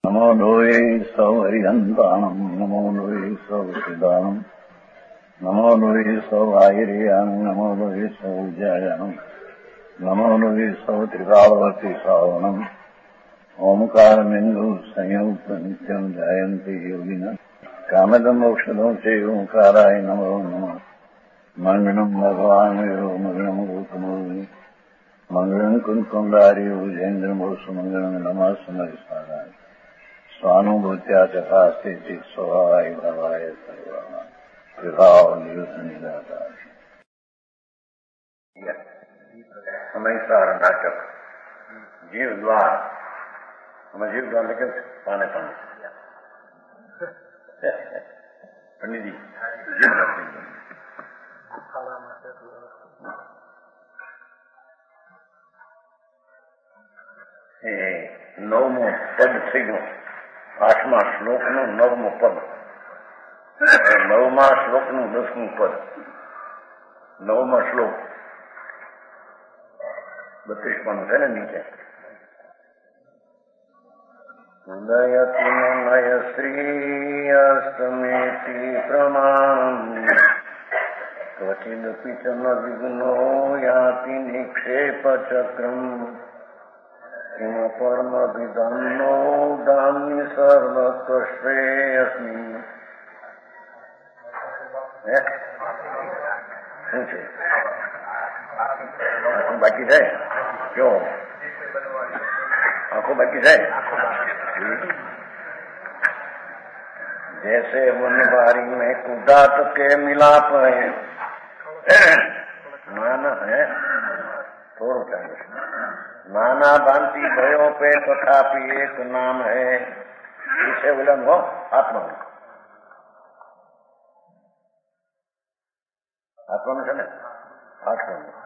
नमो लोये सौहरिहन्ताणम् नमो लोये सौहृदानम् नमो लोये सौभागिर्यानम् नमो लोये सौजायानम् नमो लोये सौत्रिकावती सावनम् ओंकारमिन्दु संयुक्त नित्यम् जायन्ति योगिनः कामदम् मोक्षदम् च ओंकाराय नमो नमः मङ्गलम् भगवान् वीरो मङ्गलम् रूपमोहि मङ्गलम् कुन्कुण्डारि भुजेन्द्रमोसु मङ्गलम् नमः समरिसाराय स्वानुभूत्या तथा स्थिति स्वभावाय भवाय विभाव निदाता समयसार नाटक जीव द्वार हमें जीव द्वार लेकिन पाने पंडित जी जीव नवमो पद थी गयो 8મા શ્લોકનો 9મો પદ 9મા શ્લોકનું 10મું પદ 9મા શ્લોક 32 પાનું છે ને નીચે ઉદયતિ નય શ્રીયસ્તમેતિ પ્રમાણમ ક્વચિદપિ ચ ન વિઘ્નો યાતિ નિક્ષેપ ચક્રમ किम परमभिधन्नो दान्य सर्वश्रेयस्मि आंखों बाकी है क्यों आंखों बाकी है जैसे वनवारी में कुदात के मिलाप है मान है थोड़ा चाहिए नाना भांति भयों पे तथापि एक नाम है इसे विलंब हो आत्मा आत्मा में है आत्मा में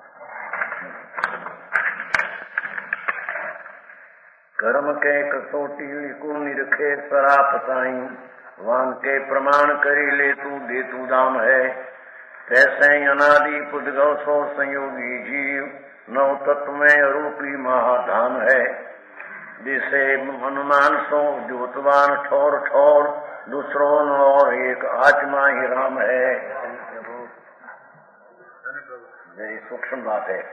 कर्म के कसोटी को निरखे सराप साई वान के प्रमाण करी ले तू दे तू दाम है तैसे अनादि पुद्गव सो संयोगी जीव नव तत्व में रूपी महाधाम है जिसे हनुमान सो ज्योतवान ठोर ठोर दूसरों और एक आत्मा ही राम है। मेरी सूक्ष्म बात है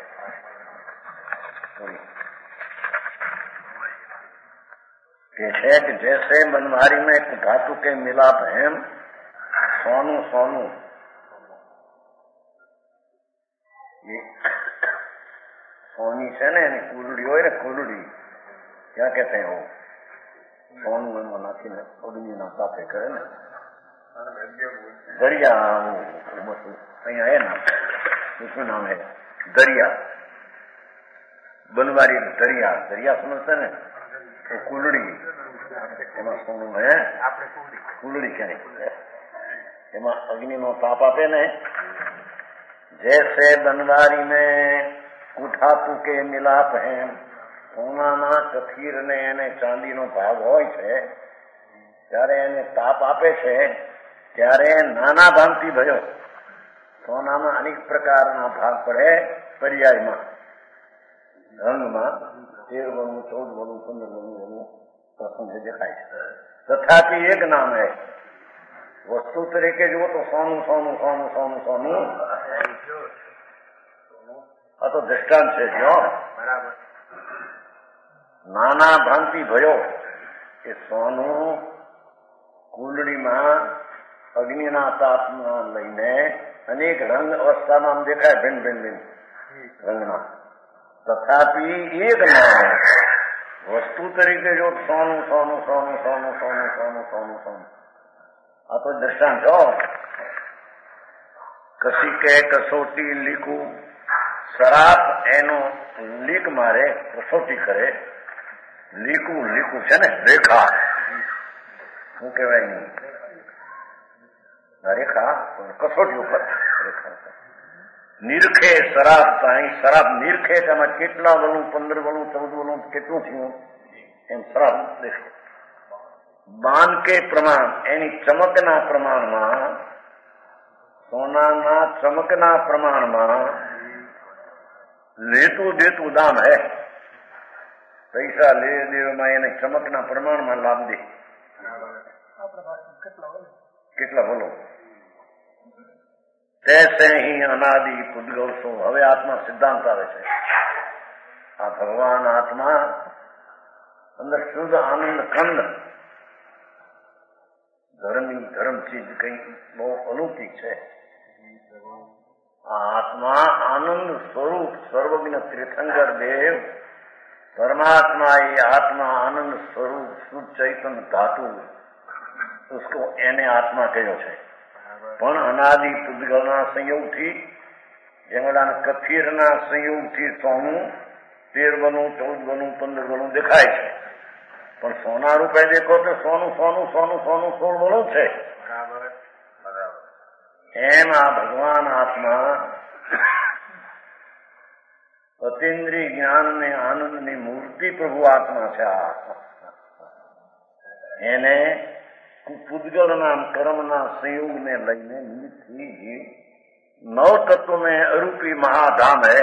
कि जैसे बनवारी में धातु के मिलाप है सोनू सोनू ये सोनी से ने कूलड़ी हो ना कूलड़ी क्या कहते हैं वो सोनू में मनाती ने अग्नि ना तापे करे ना दरिया वो यहाँ है ना उसमें नाम है दरिया बनवारी दरिया दरिया समझते ना तो कूलड़ी एमा सोनू है कूलड़ी क्या नहीं एमा अग्नि नो ताप आपे ने जैसे बनवारी में કુઠાપુ કે મિલાપ હે સોનાના કથીરને એને ચાંદીનો ભાગ હોય છે ત્યારે એને તાપ આપે છે ત્યારે નાના ભાંતિ ભયો સોનામાં અનેક પ્રકારના ભાગ પડે પર્યાયમાં રંગમાં 13 વનું 14 વનું 15 વનું પ્રસંગ દેખાય છે તથાપિ એક નામ હે વસ્તુ તરીકે જુઓ તો સોનું સોનું સોનું સોનું સોનું આ તો દ્રષ્ટાંત છે જો બરાબર નાના ભાંતિ ભયો એ સોનું કુંડળીમાં અગ્નિના તાપમાં લઈને અનેક રંગ અવસ્થામાં આમ દેખાય ભિન્ન ભિન્ન ભિન્ન રંગના તથાપિ એક નામ વસ્તુ તરીકે જો સોનું સોનું સોનું સોનું સોનું સોનું સોનું સોનું આ તો દ્રષ્ટાંત જો કસી કે કસોટી લીકું શરાબ એનો લીક મારે કસોટી કરે લીકું લીકું છે ને રેખા શું કહેવાય નહીં રેખા કસોટી ઉપર રેખા નિરખે શરાબ તાઈ શરાબ નિરખે તેમાં કેટલા વલું 15 વલું 14 વલું કેટલું થયું એમ શરાબ દેખો બાન કે પ્રમાણ એની ચમકના પ્રમાણમાં સોનાના ચમકના પ્રમાણમાં लेतु देतु दाम है પૈસા લે દેવામાં એને ચમકના પ્રમાણમાં લાભ દે. કેટલા બોલો? તૈસે હી અનાદિ પુદ્ગલ સો. હવે આત્મા સિદ્ધાંત આવે છે. આ ભગવાન આત્મા અંદર શુદ્ધ આનંદ કંદ, ધર્મ ચીજ કઈ બહુ અલૌકિક છે. આ આત્મા આનંદ સ્વરૂપ સર્વજ્ઞ તીર્થંકર દેવ परमात्मा ये आत्मा आनंद स्वरूप शुद्ध चैतन्य धातु उसको એને આત્મા કહ્યો છે. પણ અનાદિ પુદ્ગલના સંયોગથી, જેમડાના કથિરના સંયોગથી સોનું 13 ગણું 14 ગણું 15 ગણું દેખાય છે. પણ સોના રૂપે દેખો તો સોનું સોનું સોનું સોનું 16 ગણું છે. એમ આ ભગવાન આત્મા અતિન્દ્રિય જ્ઞાન ને આનંદ ની મૂર્તિ પ્રભુ આત્મા છે. એને પુદ્ગલ નામ કર્મના સંયોગ ને લઈને નિમિત્તથી 9 તત્વ में અરૂપી મહાધામ है.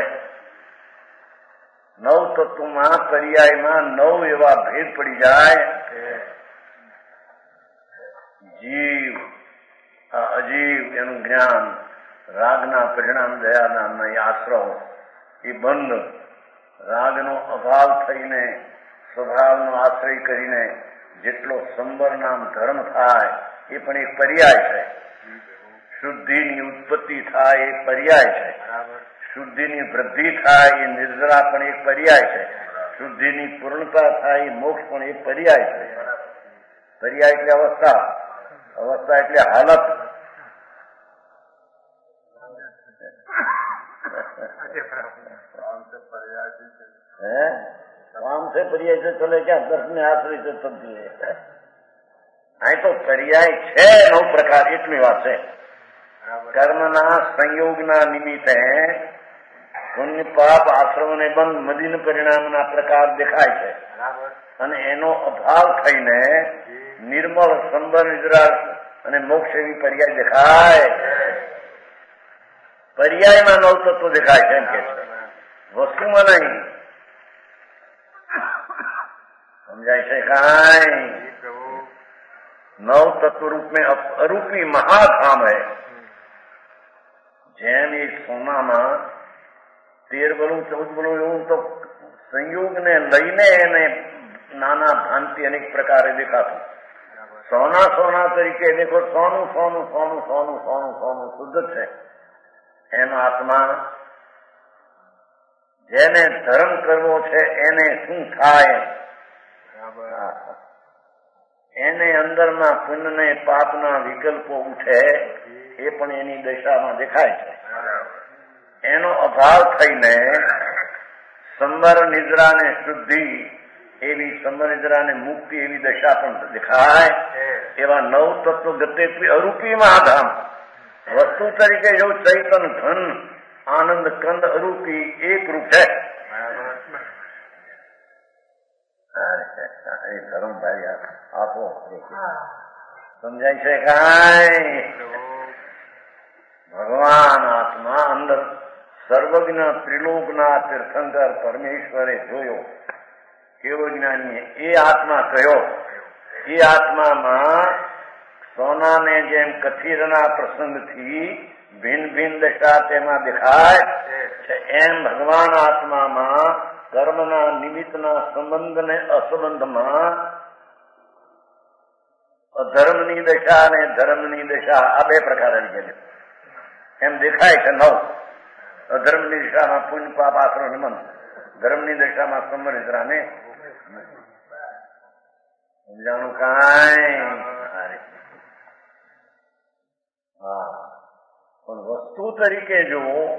9 તત્વમાં પર્યાયમાં 9 એવા ભેદ પડી જાય. જીવ, અજીવ એનું જ્ઞાન, રાગના પરિણામ, દયાના આશ્રવ, એ બંધ, રાગનો અભાવ થઈને સ્વભાવનો આશ્રય કરીને જેટલો સંબર નામ ધર્મ થાય એ પણ એક પર્યાય છે. શુદ્ધિની ઉત્પત્તિ થાય એ પર્યાય છે. શુદ્ધિની વૃદ્ધિ થાય એ નિર્જરા પણ એક પર્યાય છે. શુદ્ધિની પૂર્ણતા થાય એ મોક્ષ પણ એક પર્યાય છે. પર્યાય એટલે અવસ્થા, અવસ્થા એટલે હાલત. काम से पर्याय से चले क्या? दर्शन आश्रय से तब्दील है. અહીં તો પર્યાય છે 9 પ્રકાર. એટલી વાત છે. કર્મના સંયોગના નિમિત્તે પુણ્ય પાપ આશ્રમને બંધ મદીન પરિણામના પ્રકાર દેખાય છે. અને એનો અભાવ થઈને નિર્મળ સંબર નિદ્રા અને મોક્ષ એવી પર્યાય દેખાય. પર્યાયમાં 9 તત્વો દેખાય છે એમ કે છે, વસ્તુમાં નહીં. સમજાય છે કાંઈ? 9 तत्व रूप में अरूपी महाधाम है. જેમ એક સોનામાં 13 બળું 14 બળું એવું તો સંયોગ ને લઈને એને નાના ભાંતિ અનેક પ્રકારે દેખાતું. સોના સોના તરીકે દેખો, સોનું સોનું સોનું સોનું સોનું સોનું શુદ્ધ છે. એમ આત્મા જેને ધર્મ કરવો છે એને શું થાય? એને અંદરના પુણ્ય ને પાપના વિકલ્પો ઉઠે એ પણ એની દશામાં દેખાય છે. એનો અભાવ થઈને સંબર નિદ્રા ને શુદ્ધિ એવી, સંબર નિદ્રા ને મુક્તિ એવી દશા પણ દેખાય. એવા 9 તત્વ ગતે અરૂપી મહાધામ વસ્તુ તરીકે જો ચૈતન ધન આનંદ કંદ અરૂપી એક રૂપ છે. ધર્મ ભાઈ આપો, સમજાય છે કાંઈ? ભગવાન આત્મા અંદર સર્વજ્ઞ ત્રિલોકના તીર્થંકર પરમેશ્વરે જોયો. કેવો જ્ઞાની એ આત્મા કયો? એ આત્મામાં સોનાને જેમ કથિરના પ્રસંગથી ભિન્ન ભિન્ન દશા તેમાં દેખાય છે, એમ ભગવાન આત્મામાં કર્મના નિમિત્તના સંબંધ ને અસંબંધમાં અધર્મની દશા અને ધર્મની દશા આ 2 પ્રકાર આવી ગયા એમ દેખાય છે. 9 અધર્મની દિશામાં પુણ્ય પાપ આશ્રમ નિમન, ધર્મની દિશામાં સંબર નિદ્રા ને. સમજાણું કાંઈ? હા, પણ વસ્તુ તરીકે જો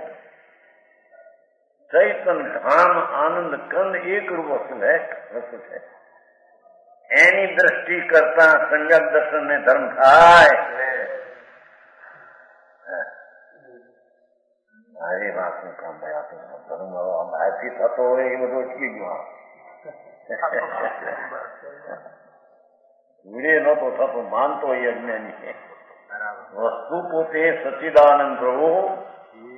ચૈતન ધામ આનંદ કંદ એક રૂપ વસ્તુ છે. એની દ્રષ્ટિ કરતા સંયમ દર્શન ને ધર્મ થાય. મારી વાત નું કામ ભાઈ ધર્મ બહારથી થતો હોય એ બધું અટકી ગયું. વિડે નતો થતો, માનતો એ અજ્ઞાની. વસ્તુ પોતે સચ્ચિદાનંદ પ્રભુ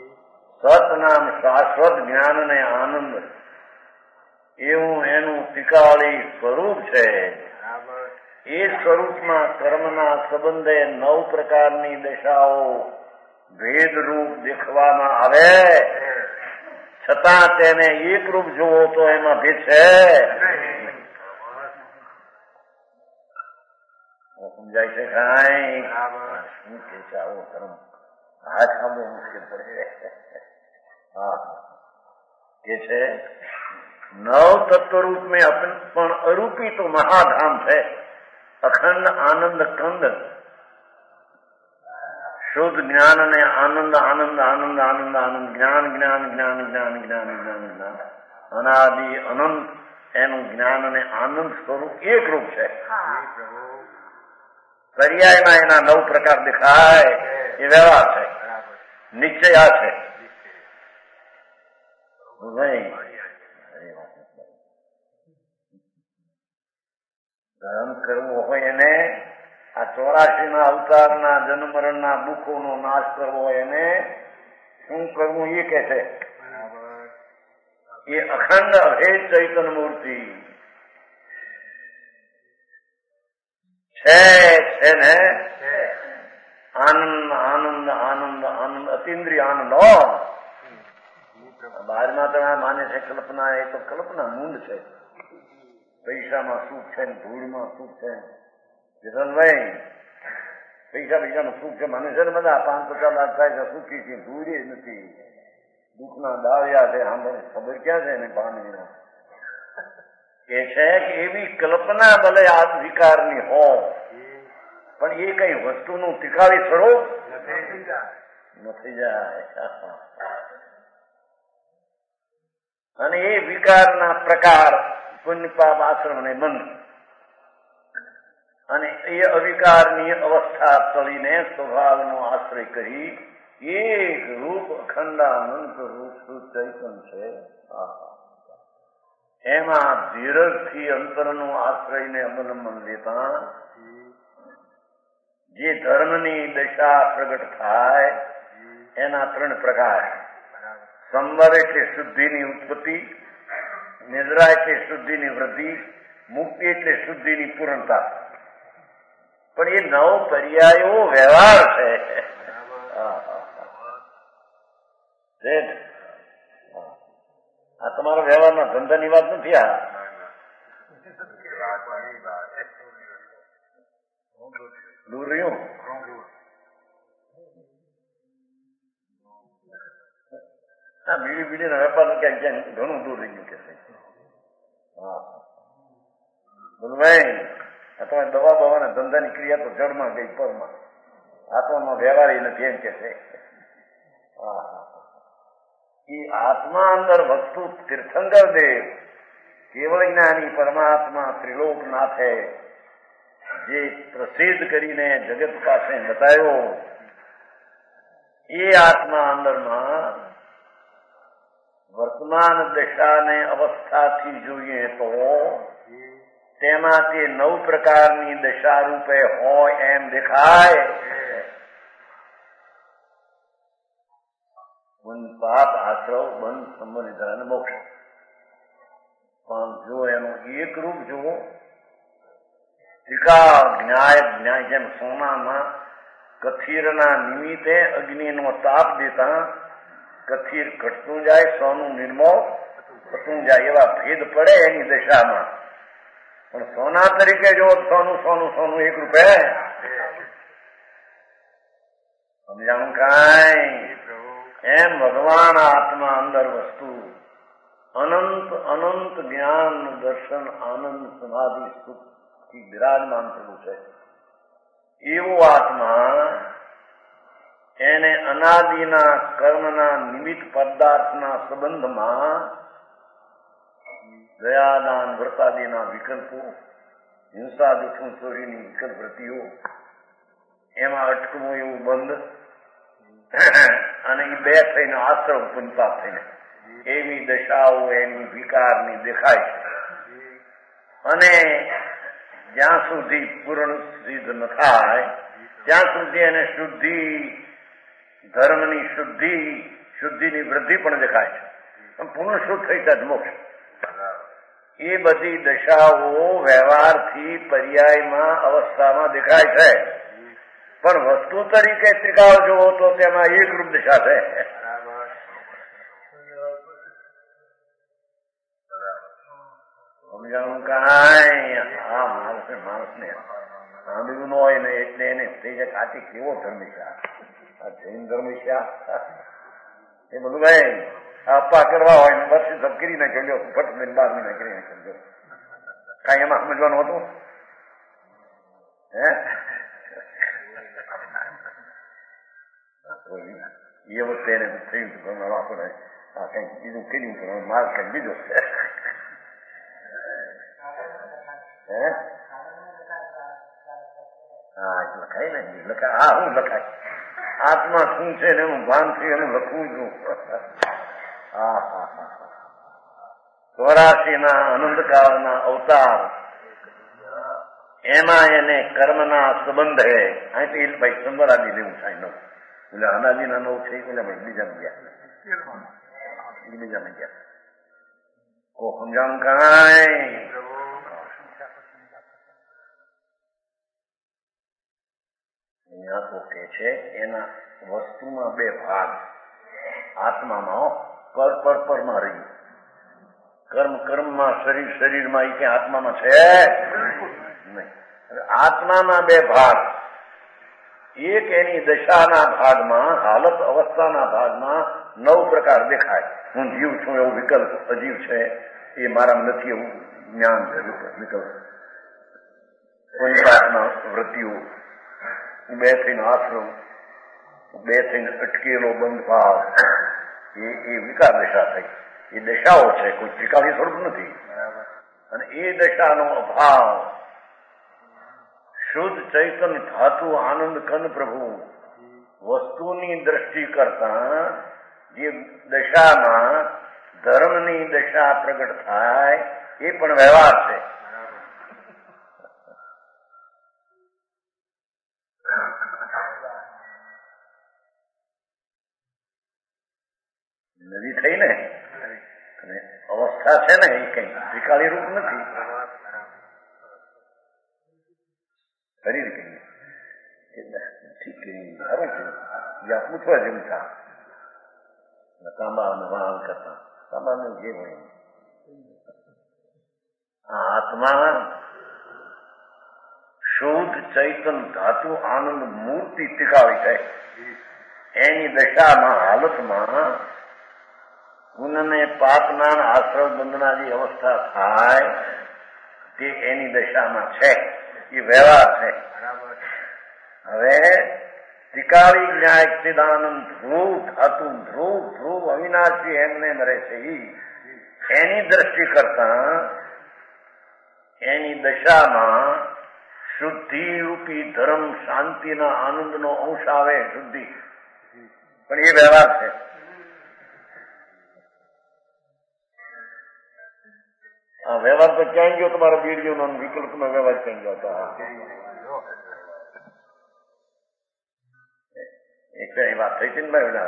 સત નામ શાશ્વત જ્ઞાન ને આનંદ એવું એનું ટીકા ત્રિકાળી સ્વરૂપ છે. એ સ્વરૂપમાં કર્મના સંબંધે 9 પ્રકારની દશાઓ ભેદરૂપ દેખવામાં આવે, છતાં તેને એકરૂપ જોવો તો એમાં ભેદ છે. સમજાય છે કાંઈ? શું કે છે આવો કર્મ? હાથ સાંભળો મુશ્કેલ પડે. હા, કે છે 9 તત્વરૂપ में પણ અરૂપી તો મહાધામ છે. અખંડ આનંદ કંદ, શુદ્ધ જ્ઞાન અને આનંદ આનંદ આનંદ આનંદ આનંદ, જ્ઞાન જ્ઞાન જ્ઞાન જ્ઞાન જ્ઞાન જ્ઞાન જ્ઞાન, અનાદિ અનંત એનું જ્ઞાન અને આનંદ સ્વરૂપ એક રૂપ છે. પર્યાયમાં એના 9 પ્રકાર દેખાય. એ વ્યવહાર છે, નિશ્ચય આ છે. ધર્મ કરવો હોય એને, આ 84 અવતારના જન્મ મરણના દુઃખોનો નાશ કરવો હોય એને શું કરવું? એ કે છે એ અખંડ અભેદ ચૈતન્ય મૂર્તિ છે ને. આનંદ આનંદ આનંદ આનંદ, અતિન્દ્રિય આનંદ. 12માં તો માને છે કલ્પના. એ તો કલ્પના મૂંડ છે. પૈસામાં સુખ છે, ધૂળમાં સુખ છે. વિરલભાઈ, પૈસામાં સુખ છે મને છે ને બધા 5-50 લાખ થાય છે સુખી છે, ધૂળ જ નથી. દુઃખના દાવ્યા છે, સાંભળે ખબર ક્યાં છે એને પાણીનો. એ છે કે એવી કલ્પના ભલે આ વિકારની હો, પણ એ કઈ વસ્તુનું ટીકાવી સ્વરૂપ નથી જાય. અને એ વિકારના પ્રકાર પુણ્ય પાપ આશ્રમ અને બંધ, અને એ અવિકારની અવસ્થા તળીને સ્વભાવનો આશ્રય કરી એક રૂપ અખંડાનંત રૂપ શુદ્ધ ચૈતન્ય છે. એમાં ધીરજથી અંતરનો આશ્રયને અવલંબન લેતા જે ધર્મની દશા પ્રગટ થાય એના 3 પ્રકાર. સંવર એટલે શુદ્ધિની ઉત્પત્તિ, નિદ્રા એટલે શુદ્ધિની વૃદ્ધિ, મુક્તિ એટલે શુદ્ધિની પૂર્ણતા. પણ એ 9 પર્યાયો વ્યવહાર છે. આ તમારો વ્યવહારના ધંધાની વાત નથી. આ દૂર રહ્યું. હા, બીડીના વેપાર ક્યાંક ઘણું દૂર રહ્યું કે. હા બોલભાઈ, આ તમે દવા બવાના ધંધાની ક્રિયા તો જળમાં ગઈ, પરમાં. આત્મામાં વ્યવહાર એ નથી એમ કે છે. એ આત્મા અંદર વસ્તુ તીર્થંકર દેવ કેવળ જ્ઞાની પરમાત્મા ત્રિલોકનાથે જે પ્રસિદ્ધ કરીને જગત પાસે બતાવ્યો, એ આત્મા અંદરમાં વર્તમાન દશાને અવસ્થાથી જોઈએ તો તેમાંથી 9 પ્રકારની દશા રૂપે હોય એમ દેખાય. પાપ આશ્રવ બંધ સંબંધિત અને મોક્ષ. પણ જો એનું એક રૂપ જુઓ, ત્રિકાળ ન્યાય જેમ સોનામાં કથીરના નિમિત્તે અગ્નિનો તાપ દેતા કથીર ઘટતું જાય, સોનું નિર્મળ થતું જાય, એવા ભેદ પડે એની દશામાં. પણ સોના તરીકે જો સોનું સોનું સોનું એક રૂપે સમજાણું કાંઈ? એમ ભગવાન આત્મા અંદર વસ્તુ અનંત અનંત જ્ઞાન દર્શન આનંદ સમાધિ સુખથી બિરાજમાન થયું છે. એવો આત્મા એને અનાદિના કર્મના નિમિત્ત પદાર્થના સંબંધમાં દયાદાન વ્રતાદિના વિકલ્પો, હિંસા દુઃખ ચોરીની વિકલ્પ વૃત્તિઓ, એમાં અટકવું એવું બંધ, અને એ 2 થઈને આશ્રમ પુનપાપ થઈને એવી દશાઓ એની વિકારની દેખાય છે. અને જ્યાં સુધી પૂર્ણ સિદ્ધ ન થાય ત્યાં સુધી એને શુદ્ધિ, ધર્મની શુદ્ધિની વૃદ્ધિ પણ દેખાય છે. પણ પૂર્ણ શુદ્ધ થઈ ત્યાં જ મોક્ષ. એ બધી દશાઓ વ્યવહારથી પર્યાયમાં અવસ્થામાં દેખાય છે, પણ વસ્તુ તરીકે ત્રિકાળ જોવો તો તેમાં એકરૂપ દશા છે. સમજાણું કાંઈ આ માણસને સાંભળ્યું ન હોય ને એટલે એને થઈ જાય કાચી કેવો ધર્મિશા, આ જૈન ધર્મિશા એ બધું ભાઈ આપવા કરવા હોય ને વર્ષે સબ કરી નાખ્યો, ફટ ને 12 મહિના કરી નાખ્યો, કઈ એમાં સમજવાનું હતું? હે એ વખતે એને થયું આપણે આ કઈક બીજું કર્યું પણ માલ કઈક બીજો છે. હા લખાય ને લખાય, હા હું લખાય આત્મા શું છે ને એનું ભાન થી એનું લખવું છું. હા હા હા 84 ના આનંદકાળના અવતાર એમાં એને કર્મના સંબંધ હે. અહીંથી ભાઈ સંબરાદી લેવું થાય નવ એટલે અનાજી ના નવ છે એટલે બીજામાં ગયા કો સમજાણું કાંઈ? અહીંયા તો કે છે એના વસ્તુમાં 2 ભાગ, આત્મામાં પરમાં રહ્યું, કર્મમાં શરીરમાં એ ક્યાં આત્મામાં છે નહીં. આત્માના 2 ભાગ, એક એની દશાના ભાગમાં હાલત અવસ્થાના ભાગમાં 9 પ્રકાર દેખાય. હું જીવ છું એવું વિકલ્પ અજીવ છે એ મારામાં નથી એવું જ્ઞાન છે. વિકલ્પ પુણ્યાત્મા વૃત્તિઓ, 2 થઈને આશ્રમ, 2 થઈને અટકેલો બંધ ભાવ, એ વિકાર દશા થઈ. એ દશાઓ છે, કોઈ ત્રિકાળી સ્વરૂપ નથી. અને એ દશાનો અભાવ શુદ્ધ ચૈતન ધાતુ આનંદ કન પ્રભુ વસ્તુની દ્રષ્ટિ કરતા જે દશામાં ધર્મની દશા પ્રગટ થાય એ પણ વ્યવહાર છે. નદી થઈ ને અને અવસ્થા છે ને એ કઈ ત્રિકાળી રૂપ નથી. શરીર કહીએ ઠીક સારું છે, જ્યાં પૂછવા જેવું થા તાંબા વહાણ કરતા તાંબાનું જે હોય આ આત્મા શુદ્ધ ચૈતન ધાતુ આનંદ મૂર્તિ ટીકાવી છે. એની દશામાં હાલતમાં ગુણને પાપના આશ્રવ બંધના જે અવસ્થા થાય તે એની દશામાં છે, એ વ્યવહાર છે. હવે ત્રિકાળી ન્યાય ચિદાનંદ ધ્રુવ ધાતુ ધ્રુવ અવિનાશી એમને મરે છે. એની દ્રષ્ટિ કરતા એની દશામાં શુદ્ધિ રૂપી ધર્મ શાંતિના આનંદનો અંશ આવે, શુદ્ધિ, પણ એ વ્યવહાર છે. આ વ્યવહાર તો ક્યાં ગયો તમારો બીડીઓનો વિકલ્પનો વ્યવહાર ક્યાં ગયો હતો? એક વાત થઈ હતી ને ભાઈ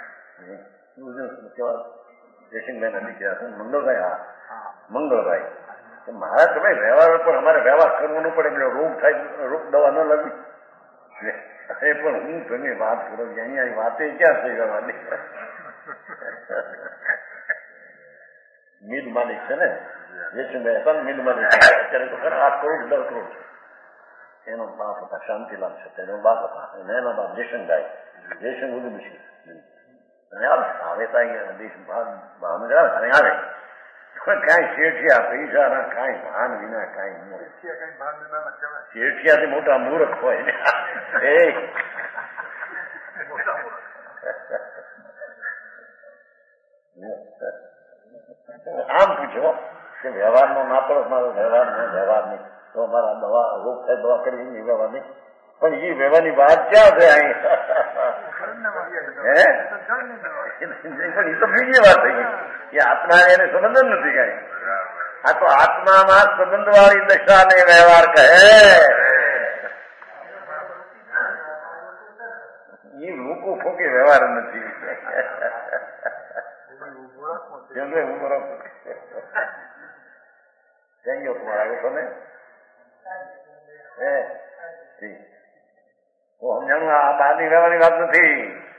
જયસિંહભાઈ ના દીકરા હતા મંગળભાઈ મારા તમે વ્યવહાર પણ અમારે વ્યવહાર કરવાનો પડે, રોગ થાય રોગ દવા ન લાગી એ પણ હું તમે વાત કરો અહીંયા વાતે ક્યાં થઈ જવાની. મિલ માલિક છે ને જયસિંહભાઈ હતા ને મિલ માલિક, અત્યારે તો ખરા 8 કરોડ 10 કરોડ એનો બાપ હતા શાંતિલાલ છે, એનો બાપ હતા અને એનો બાપ જયસિંહભાઈ બધું પછી આવે દેશ ભાવનગર આવે કઈ શેઠિયા પૈસા કઈ ભાન વિના કઈ શેઠિયાથી મોટા મૂર્ખ હોય એ આમ પૂછો કે વ્યવહારનો ના પડે મારો વ્યવહાર નહીં તો અમારા દવા રોગ થાય દવા કરવી વ્યવહારની, પણ એ વ્યવહારની વાત ક્યાં છે અહીં? પણ એ તો બીજી વાત થઈ ગઈ, એ આત્મા એને સંબંધ જ નથી કઈ. આ તો આત્મામાં સંબંધ વાળી દશાને વ્યવહાર કહે. એ લોકો ફોકે વ્યવહાર નથી. ક્યાં ગયો તમારે આવ્યો તમે સમજાણું આ બહારની રહેવાની વાત નથી.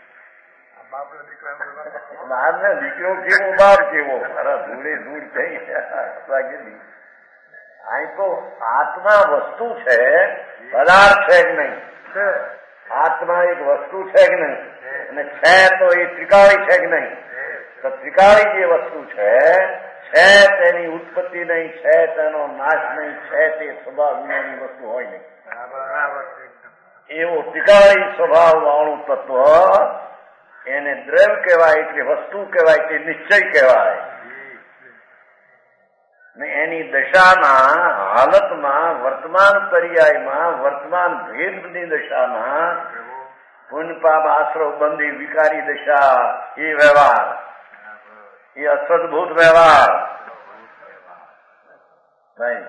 બહાર ને દીકરો કેવો બહાર કેવો મારા ધૂળે ધૂળ થઈ ગયેલી. અહીં તો આત્મા વસ્તુ છે, પદાર્થ છે કે નહીં? આત્મા એક વસ્તુ છે કે નહીં? અને છે તો એ ત્રિકાળી છે કે નહીં? તો ત્રિકાળી જે વસ્તુ છે તેની ઉત્પત્તિ નહીં, છે તેનો નાશ નહીં, છે તે સ્વભાવ વિનાની વસ્તુ હોય નહીં. એવો ત્રિકાળી સ્વભાવ વાળું તત્વ એને દ્રવ્ય કહેવાય, એટલે વસ્તુ કહેવાય, તે નિશ્ચય કહેવાય. ને એની દશાના હાલતમાં વર્તમાન પર્યાયમાં વર્તમાન ભેદની દશામાં પુણ્ય પાપ આશ્રવ બંધી વિકારી દશા એ વ્યવહાર, એ અસદભૂત વ્યવહાર નહીં.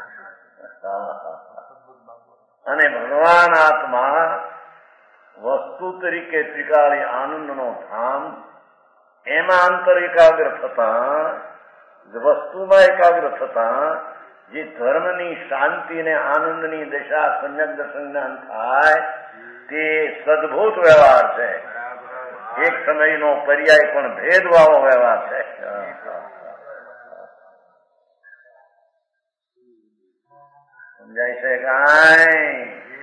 અને ભગવાન આત્મા વસ્તુ તરીકે ત્રિકાળી આનંદનો ધામ, એમાં અંતર એકાગ્ર થતા, વસ્તુમાં એકાગ્ર થતા જે ધર્મની શાંતિ ને આનંદની દશા સમ્યક દર્શન થાય તે સદભૂત વ્યવહાર છે. એક સમયનો પર્યાય પણ ભેદવાળો વ્યવહાર છે. સમજાય છે કાંઈ?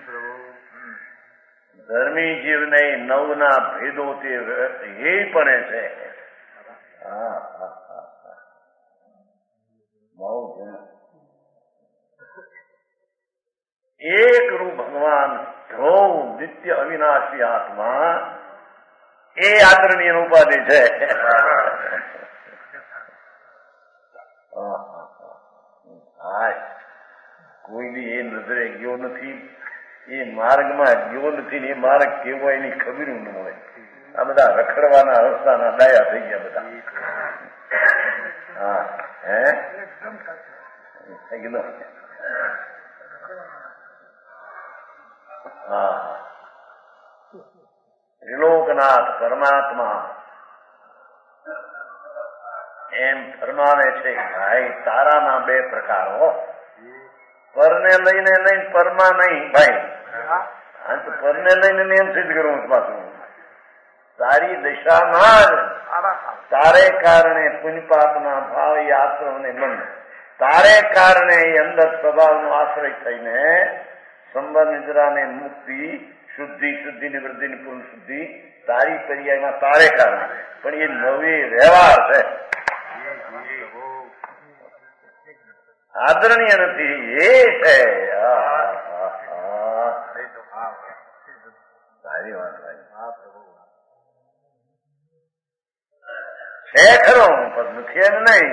ધર્મી જીવને નવના ભેદો તે એ પણ છે. એક રૂપ ભગવાન ધ્રુવ નિત્ય અવિનાશી આત્મા એ આદરણીય ઉપાધિ છે. કોઈની એ નજરે ગયો નથી, એ માર્ગમાં ગયો નથી ને એ માર્ગ કેવો એની ખબર ન હોય. આ બધા રખડવાના રસ્તાના ડાયા થઈ ગયા બધા. હા હા ત્રિલોકનાથ પરમાત્મા એમ ફરમાવે છે ભાઈ તારાના બે પ્રકાર હો, પરને લઈને નહીં, પરમાં નહીં ભાઈ. હા તો પરને લઈને એમ સિદ્ધ કરવું પાછું તારી દશામાં જ તારે કારણે પુણ્યપાપના ભાવ આશ્રમ ને બંધ, તારે કારણે એ અંદર સ્વભાવનો આશ્રય થઈને સંબંધ નિદ્રાને મુક્તિ શુદ્ધિ, શુદ્ધિની વૃદ્ધિની પૂર્ણ શુદ્ધિ તારી પર્યાયમાં તારે કારણે. પણ એ નવી વ્યવહાર છે, આદરણીય નથી. એ છે સારી વાત છે ખરો, પણ નથી એમ નહીં.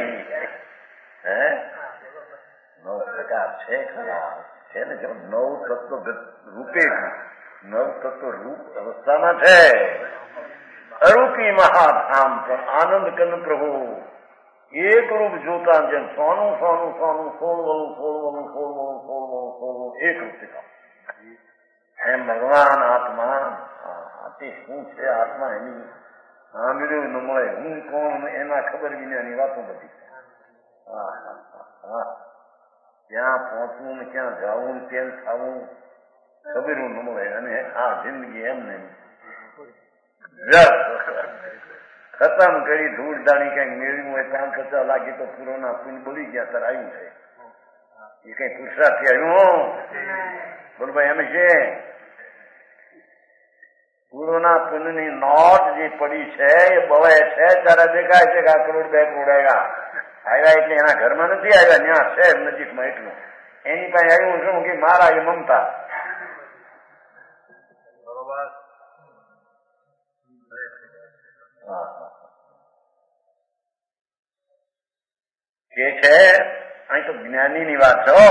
9 પ્રકાર છે ખરા છે ને. જો 9 તત્વ રૂપે 9 તત્વ રૂપ અવસ્થામાં છે. અરૂપી મહાધામ પણ આનંદ કંદ પ્રભુ એક રૂપ જોતા જેમ સોનું સોનું સોનું સોળવલું સોળવલું સોળવલું સોળવલું સોળવું એક રૂપ દેખાવ એમ ભગવાન આત્મા. તે શું છે આત્મા એની સાંભળ્યું ન મળે, હું કોણ એના ખબર વિનાની વાતો બધી. ક્યાં પહોંચવું ને ક્યાં જવું ને કેમ થવું ખબર ન મળે. અને આ જિંદગી એમ નહીં ખતમ કરી ધૂળ દાણી કઈક મેળવ્યું હોય 5-50 લાગી તો પૂરોના પુન બોલી ગયા ત્યારે આવ્યું છે. એ કઈ પુરુષાર્થી આવ્યું બોલ ભાઈ. એમ છે પૂરોના પુનની નોટ જે પડી છે એ બવે છે ત્યારે દેખાય છે કે 1 કરોડ 2 કરોડ આવ્યા. આવ્યા એટલે એના ઘરમાં નથી આવ્યા, ત્યાં છે નજીકમાં એટલું. એની પાસે આવ્યું શું કે મારા એ મમતા. કે છે અહીં તો જ્ઞાની ની વાત છો.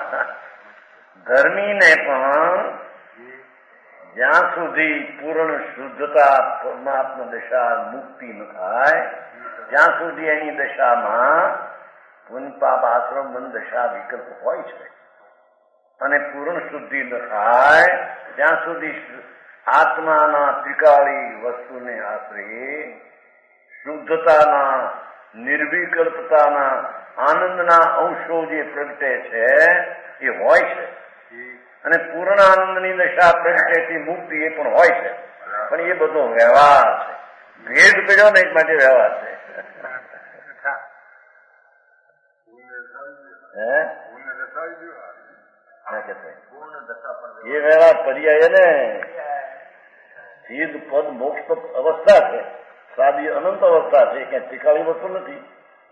ધર્મીને પણ જ્યાં સુધી પૂર્ણ શુદ્ધતા પરમાત્મા દશા મુક્તિ ન થાય ત્યાં સુધી એની દશામાં પુણ્ય પાપ આશ્રમ બંધ દશા વિકલ્પ હોય છે. અને પૂર્ણ શુદ્ધિ ન થાય ત્યાં સુધી આત્માના ત્રિકાળી વસ્તુને આશ્રયે શુદ્ધતાના નિર્વિકલ્પતાના આનંદના અંશો જે પ્રગટે છે એ હોય છે, અને પૂર્ણ આનંદની દશા પ્રગટેથી મુક્તિ એ પણ હોય છે, પણ એ બધો વ્યવહાર છે. ભેદ કર્યો ને એક માટે વ્યવહાર છે. એ વ્યવહાર પર્યાય ને સિદ્ધ પદ મોક્ષ અવસ્થા છે, સાદી અનંત અવસ્થા છે, ક્યાં ટીકાળી વસ્તુ નથી.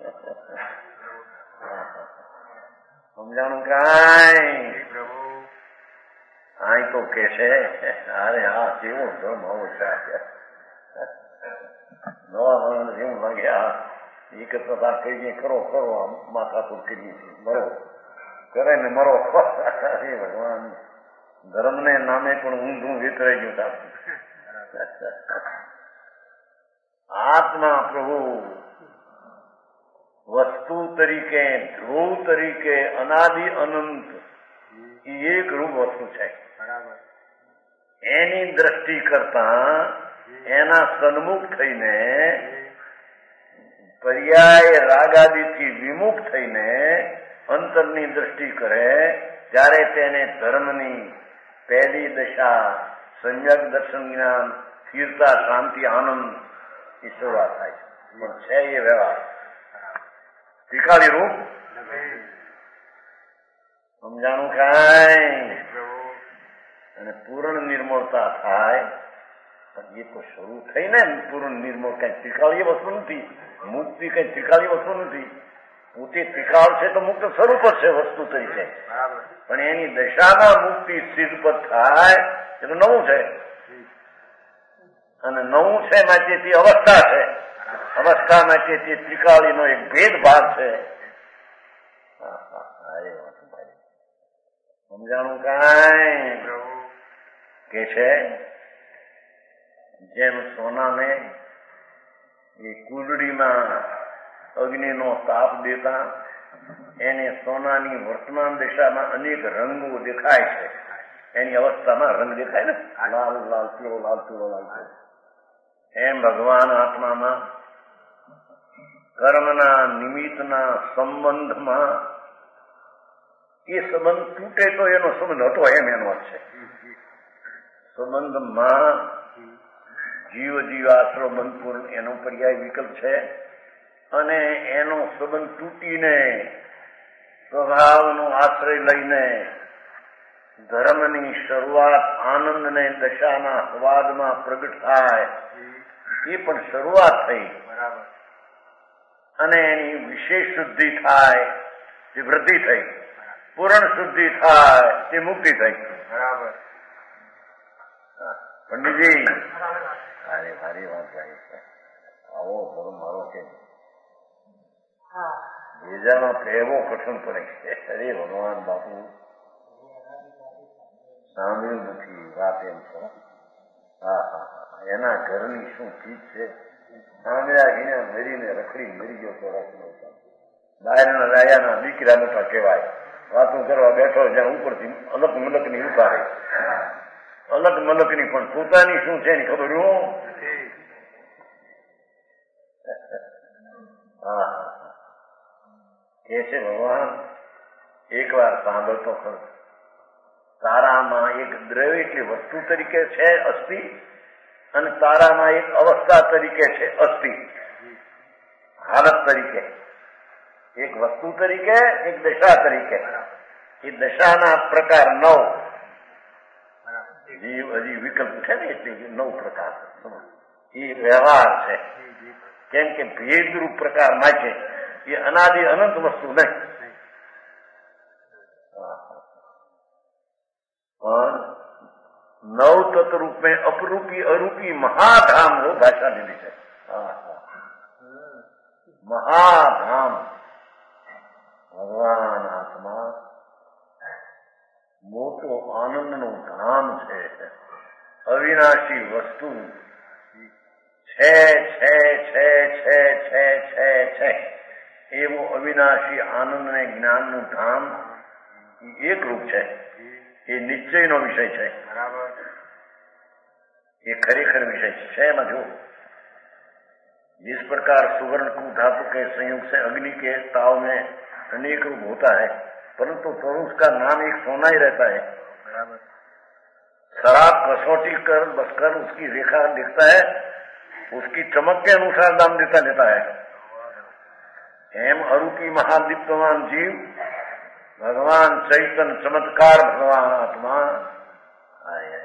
સમજાણું કાંઈ? આ તો કે છે અરે હા કેવો ધર્મ આવો છે, નવા માણસ એવું લાગે આ એક પ્રકાર કહીએ કરો માથાપુર કરીએ છીએ, મરો કરે ને મરો. હે ભગવાન, ધર્મને નામે પણ ઊંધું વિતરાઈ ગયું તારું. આત્મા પ્રભુ વસ્તુ તરીકે, ધ્રુવ તરીકે, અનાદિ અનંત એક રૂપ વસ્તુ છે. એની દ્રષ્ટિ કરતા એના સન્મુખ થઈને, પર્યાય રાગાદિથી વિમુખ થઈને અંતરની દ્રષ્ટિ કરે ત્યારે તેને ધર્મની પહેલી દશા સંયક દર્શન જ્ઞાન સ્થિરતા શાંતિ આનંદ ની શરૂઆત થાય છે. પણ છે એ વ્યવહાર ત્રિકાળી રૂપ. સમજાણું કાંઈ? અને પૂર્ણ નિર્મળતા થાય એ તો શરૂ થઈ ને. પૂર્ણ નિર્મળ કઈ ત્રિકાળી વસ્તુ નથી, મુક્તિ કઈ ત્રિકાળી વસ્તુ નથી. પોતે ત્રિકાળ છે તો મુક્ત સ્વરૂપ જ છે વસ્તુ તરીકે, પણ એની દશામાં મુક્તિ સિદ્ધપદ થાય એ તો નવું છે. અને નવું છે માટે તે અવસ્થા છે, અવસ્થા માટે તે ત્રિકાળીનો એક ભેદ ભાગ છે. સમજાણું કાંઈ? કે છે જેમ સોનાને એ કુલડીમાં અગ્નિનો તાપ દેતા એને સોનાની વર્તમાન દિશામાં અનેક રંગો દેખાય છે. એની અવસ્થામાં રંગ દેખાય ને, લાલ લાલ પીળો લાલ પીળો લાલ પીળો. એમ ભગવાન આત્મામાં કર્મના નિમિત્તના સંબંધમાં એ સંબંધ તૂટે તો એનો સંબંધ હતો એમ એનો અર્થ છે. સંબંધમાં જીવ જીવાશ્રો બંધપૂર્ણ એનો પર્યાય વિકલ્પ છે, અને એનો સંબંધ તૂટીને સ્વભાવનો આશ્રય લઈને ધર્મની શરૂઆત આનંદને દશાના સ્વાદમાં પ્રગટ થાય એ પણ શરૂઆત થઈ, અને એની વિશેષ શુદ્ધિ થાય તે વૃદ્ધિ થઈ, પૂર્ણ શુદ્ધિ થાય તે મુક્તિ થઈ. બરાબર પંડિતજી? અરે ભારી વાત થાય છે. આવો ધર્મ મારો કે બીજામાં કહેવો કઠણ પડે છે. અરે ભગવાન બાપુ સાંભળ્યું નથી વાત એમ છો. હા હા હા, એના ઘરની શું ચીજ છે. સાંભળ્યા ઘીને મરીને રખડી મરી ગયો તો દાયરના દાયાના દીકરા નતા કહેવાય. વાતું કરવા બેઠો જ્યાં ઉપરથી અલગ મલકની ઉતારે, અલગ મલકની પણ પોતાની શું છે એની ખબર હું. હા કે છે ભગવાન એક વાર સાંભળતો ખરો, તારામાં એક દ્રવ્ય એટલે વસ્તુ તરીકે છે અસ્થિ, અને તારામાં એક અવસ્થા તરીકે છે અસ્થિ, હાલત તરીકે. એક વસ્તુ તરીકે, એક દશા તરીકે. એ દશાના પ્રકાર 9 હજી વિકલ્પ છે ને, એટલે 9 પ્રકાર એ વ્યવહાર છે. કેમ કે ભેદરૂપ પ્રકાર માટે એ અનાદિ અનંત વસ્તુ નહીં, પણ 9 તત્વ રૂપ में अपरूपी अरूपी महाधाम वो भाषा લીધી છે. મહાધામ ભગવાન આત્મા મોટો આનંદનું ધામ છે, અવિનાશી વસ્તુ છે છે છે છે છે છે છે એવું અવિનાશી આનંદ ને જ્ઞાનનું ધામ એક રૂપ છે. એ નિશ્ચયનો વિષય છે. બરાબર, એ ખરેખર વિષય છે. એમાં જો जिस प्रकार सुवर्ण को धातु के संयोग से अग्नि के ताव में अनेक रूप होता है, परंतु तो उसका नाम एक सोना ही रहता है। शराब कसौटी कर बसकर उसकी रेखा दिखता है, उसकी चमक के अनुसार दाम देता लेता है। एम अरूपी महादीप्तमान जीव भगवान चैतन्य चमत्कार भगवान आत्मा आए।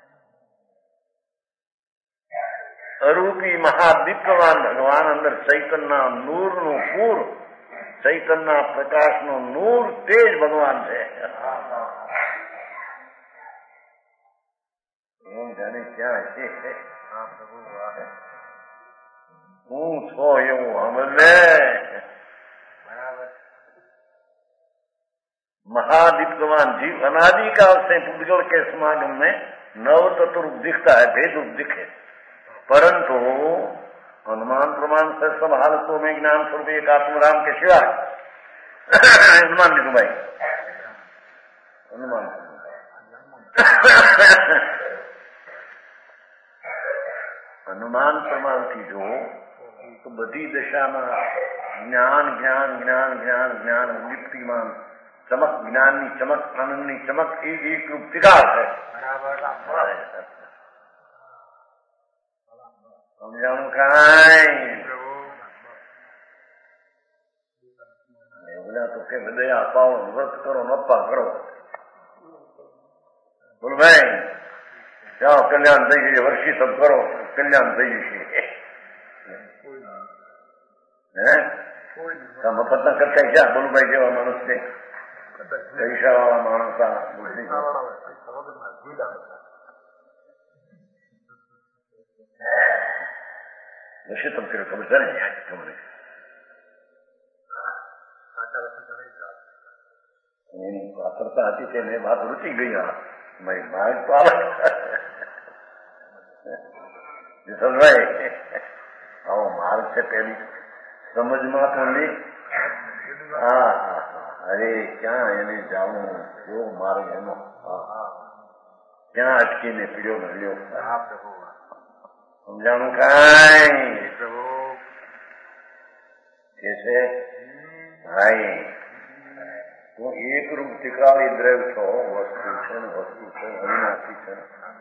अरूपी महादीप्तमान भगवान अंदर चैतन्य नूर नु पूर, चैतन्य प्रकाश नु नूर तेज भगवान है। जाने क्या है હું છો એવું સમજે। महादीप्तमान जीव अनादि काल से पुद्गल के समागम में नव तत्व रूप दिखता है, भेद रूप दिखे, परंतु अनुमान प्रमाण से सब हालतों में ज्ञान स्वरूप एक आत्मराम के सिवाय अनुमान लिखो भाई, अनुमान अनुमान प्रमाण की जो तो बधी दशा में ज्ञान ज्ञान ज्ञान ज्ञान ज्ञान दीप्तिमान चमक, ज्ञान की चमक, आनंद की चमक एक रूप विकास है। समझाऊं बोला तो के हृदय पाओ व्रत करो नप्पा करो, बोल भाई जाओ कल्याण થઈ જશે, વર્ષી તપ કરો કલ્યાણ થઈ જશે। મફત ના કરતા ક્યાં બોલુભાઈ જેવા માણસ છે, પૈસા વાળા માણસ વર્ષી તપ કર્યો ખબર છે ને તમને એની પાત્રતા હતી તેને વાત રૂચી ગઈ। भाई मार्ग तो अलग भाई आओ मार्ग से पहली समझ में तो नहीं। हाँ अरे क्या એને જાવું કેવો માર્ગ એનો, ક્યાં અટકીને પીડ્યો મળ્યો સમજાણું કાંઈ कैसे भाई तो एक रूप टिकावी द्रव्य छो, वस्तु છે ને વસ્તુ છે અવિનાશી છે,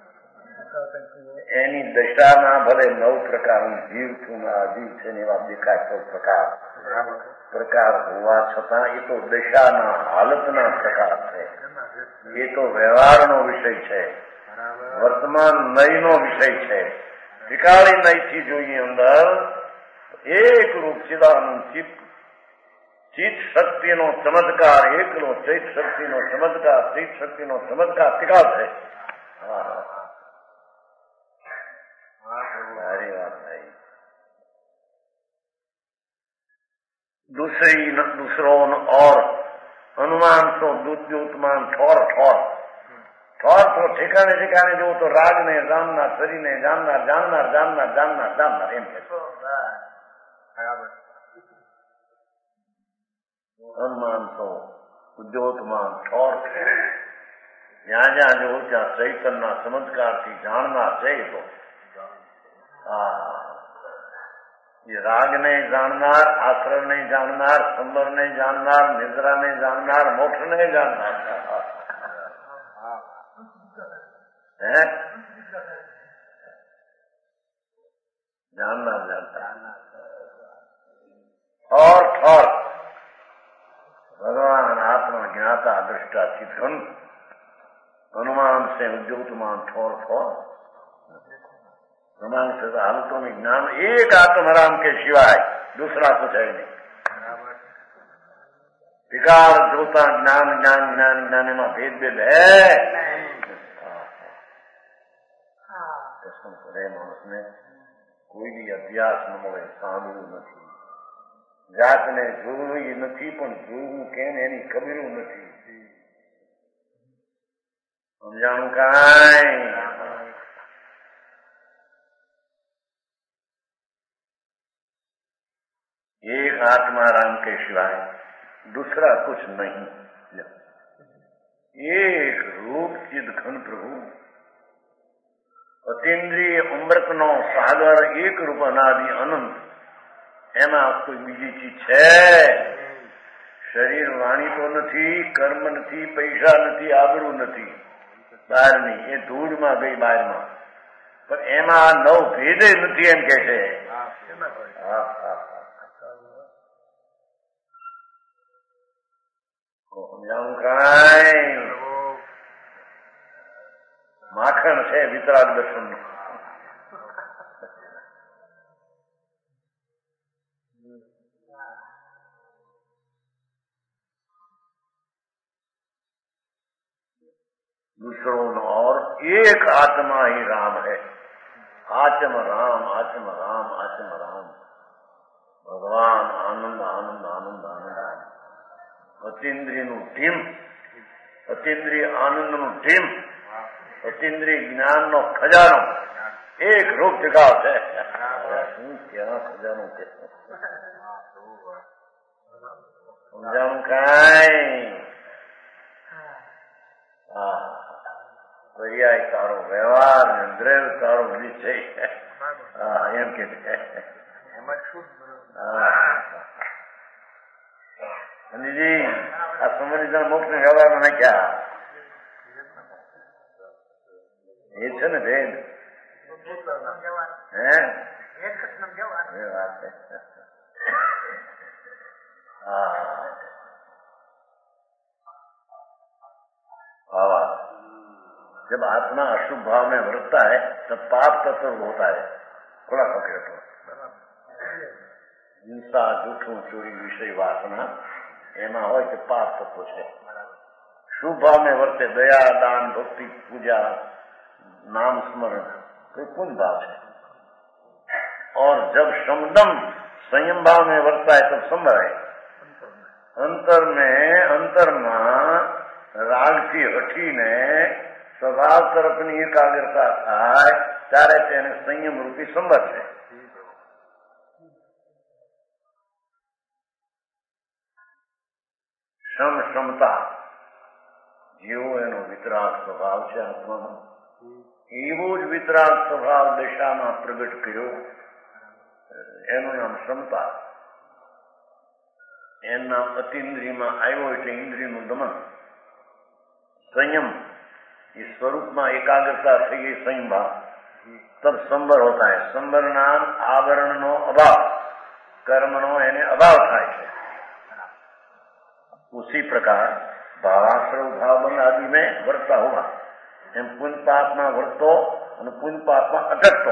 એની દશાના ભલે 9 પ્રકારનું જીવ છું ને અજીવ છે ને એવા દેખાય તો પ્રકાર હોવા છતાં એ તો દશાના હાલતના પ્રકાર છે, એ તો વ્યવહારનો વિષય છે, વર્તમાન નયનો વિષય છે। टिकावी નયથી જોઈએ અંદર એક રૂપ ચિદાનંદ ચિત્ત, ચિત્ત શક્તિનો ચમત્કાર એકલો, ચૈત શક્તિનો ચમત્કાર, ચિત્ત શક્તિનો ચમત્કાર ટીકા છે। सारी बात है। दूसरों और अनुमान तो द्योतमान ठोर ठोर ठोर तो ठिकाने ठिकाने जो तो राग ने जाननार, शरीर ने जाननार, जाननार जाननार जाननार जाननार एम अनुमान तो उद्योतमान ठोर જ્યાં જ્યાં જો ત્યાં ચૈતન્ય ચમત્કારથી જાણનાર છે। તો ये राग ने जाननार, आश्रय ने जाननार, संबर ने जाननार, निद्रा ने जाननार, मोक्ष ने जाननार है, जाननार जानता और भगवान आत्मा ज्ञाता दृष्टा चित्तन अनुमान से उद्योतमान ठोर ठोर अनुमान से हालतों में ज्ञान एक आत्मराम के सिवाय दूसरा कुछ है नहीं। विकार जोता ज्ञान ज्ञान ज्ञान ज्ञान में भेद भेद है। मानस ने कोई भी अभ्यास न મળે, સાંભળ્યું નથી, જાતને જોયું નથી પણ જોવું કેમ એની ખબરું નથી, સમજાણું કાંઈ। एक आत्मा राम के सिवाय दूसरा कुछ नहीं। एक रूप चिद घन प्रभु अतीन्द्रिय अमृत नो सागर एक रूप अनादि अनंत એમાં કોઈ બીજી ચીજ છે? શરીર વાણી તો નથી, કર્મ નથી, પૈસા નથી, આબરૂ નથી બહારની, એ ધૂળમાં ગઈ બહારમાં. પણ એમાં નવ ભેદે નથી એમ કે છે. સમજાવું કાંઈ? માખણ છે વિતરાગ દર્શન નું. दूसरों में और एक आत्मा ही राम है. आत्म राम, आत्म राम, आत्म राम. भगवान आनंद आनंद आनंद आनंद. અતિન્દ્રિયનું ઢીમ, અતિન્દ્રિય આનંદનું ઢીમ, અતિન્દ્રિય જ્ઞાનનો ખજાનો એક રૂપ જગાવ છે. શું ક્યાં ખજાનો છે? સમજાણું કાંઈ? પર્યાય તારો વ્યવહાર ને દ્રવ્ય તારો નિશ્ચય. એમ કે અનિજી આ સમજણ મોક્ષ ને વ્યવહારમાં નાખ્યા એ છે ને ભેદ. હે વાત છે. भावा जब आत्मा अशुभ भाव में वर्तता है तब पाप तत्व होता है. थोड़ा पकड़े तो हिंसा, जूठू, चोरी, विषय, वासना एमा हो कि पाप तत्व है. शुभ भाव में वर्ते दया, दान, भक्ति, पूजा, नाम स्मरण तो पुण्य भाव है. और जब समदम संयम भाव में वर्तता है तब संभव है. अंतर में રાગથી હટીને સ્વભાવ તરફની એકાગ્રતા થાય ત્યારે તેને સંયમ રૂપી સંબંધ છે. ક્ષમતા જેવો એનો વિતરાગ સ્વભાવ છે આત્મામાં, એવો જ વિતરાગ સ્વભાવ દશામાં પ્રગટ કર્યો. એનું નામ ક્ષમતા. એના અતિન્દ્રિયમાં આવ્યો એટલે ઇન્દ્રિયનું દમન. संयम इस स्वरूप में एकाग्रता थी गई संयम भाव, तब संबर होता है. संबर नाम आवरण नो अभाव, कर्म नो एने अभाव थाय छे. उसी प्रकार भावाश्रव भाव बंध आदि में वर्तता होगा. एम पुण्य पाप में वर्तो और पुण्य पाप में अटकतो.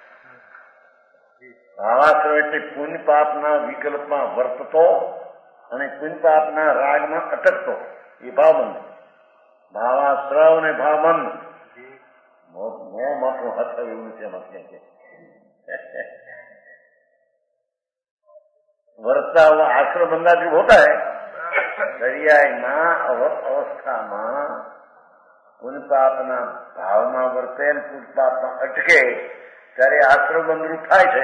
भावाश्रव एटले पुण्य पाप ना विकल्प में वर्ततो और पुण्य पाप ना राग में अटकतो. ये भावबंध. ભાવાશ્રવ ને ભાવબંધ મોટું હથ એવું નથી. वर्ता हुआ आश्रम बंदा जो होता है दरियाई अवस्था में पुण्य पापना भाव में वर्ते पुण्य पाप में अटके ત્યારે આશ્રમ બંધ થાય છે.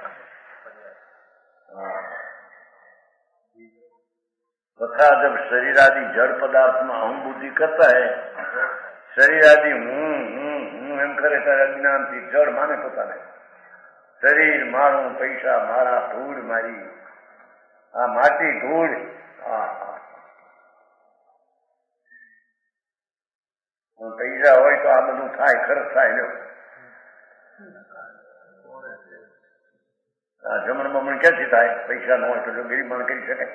तथा जब शरीर आदि जड़ पदार्थ में अहम बुद्धि करता है, शरीर आदि हूं एम करे ત્યારે अज्ञान थी जड़ माने पोता ने. शरीर मारू, पैसा मारा, धूल मारी, आ माटी धूल. पैसा હોય તો આ બધું થાય, ખર્ચ થાય. લો જમણ બમણ ક્યાંથી થાય? પૈસા ન હોય તો જો ગરીબ માણ કરી શકે.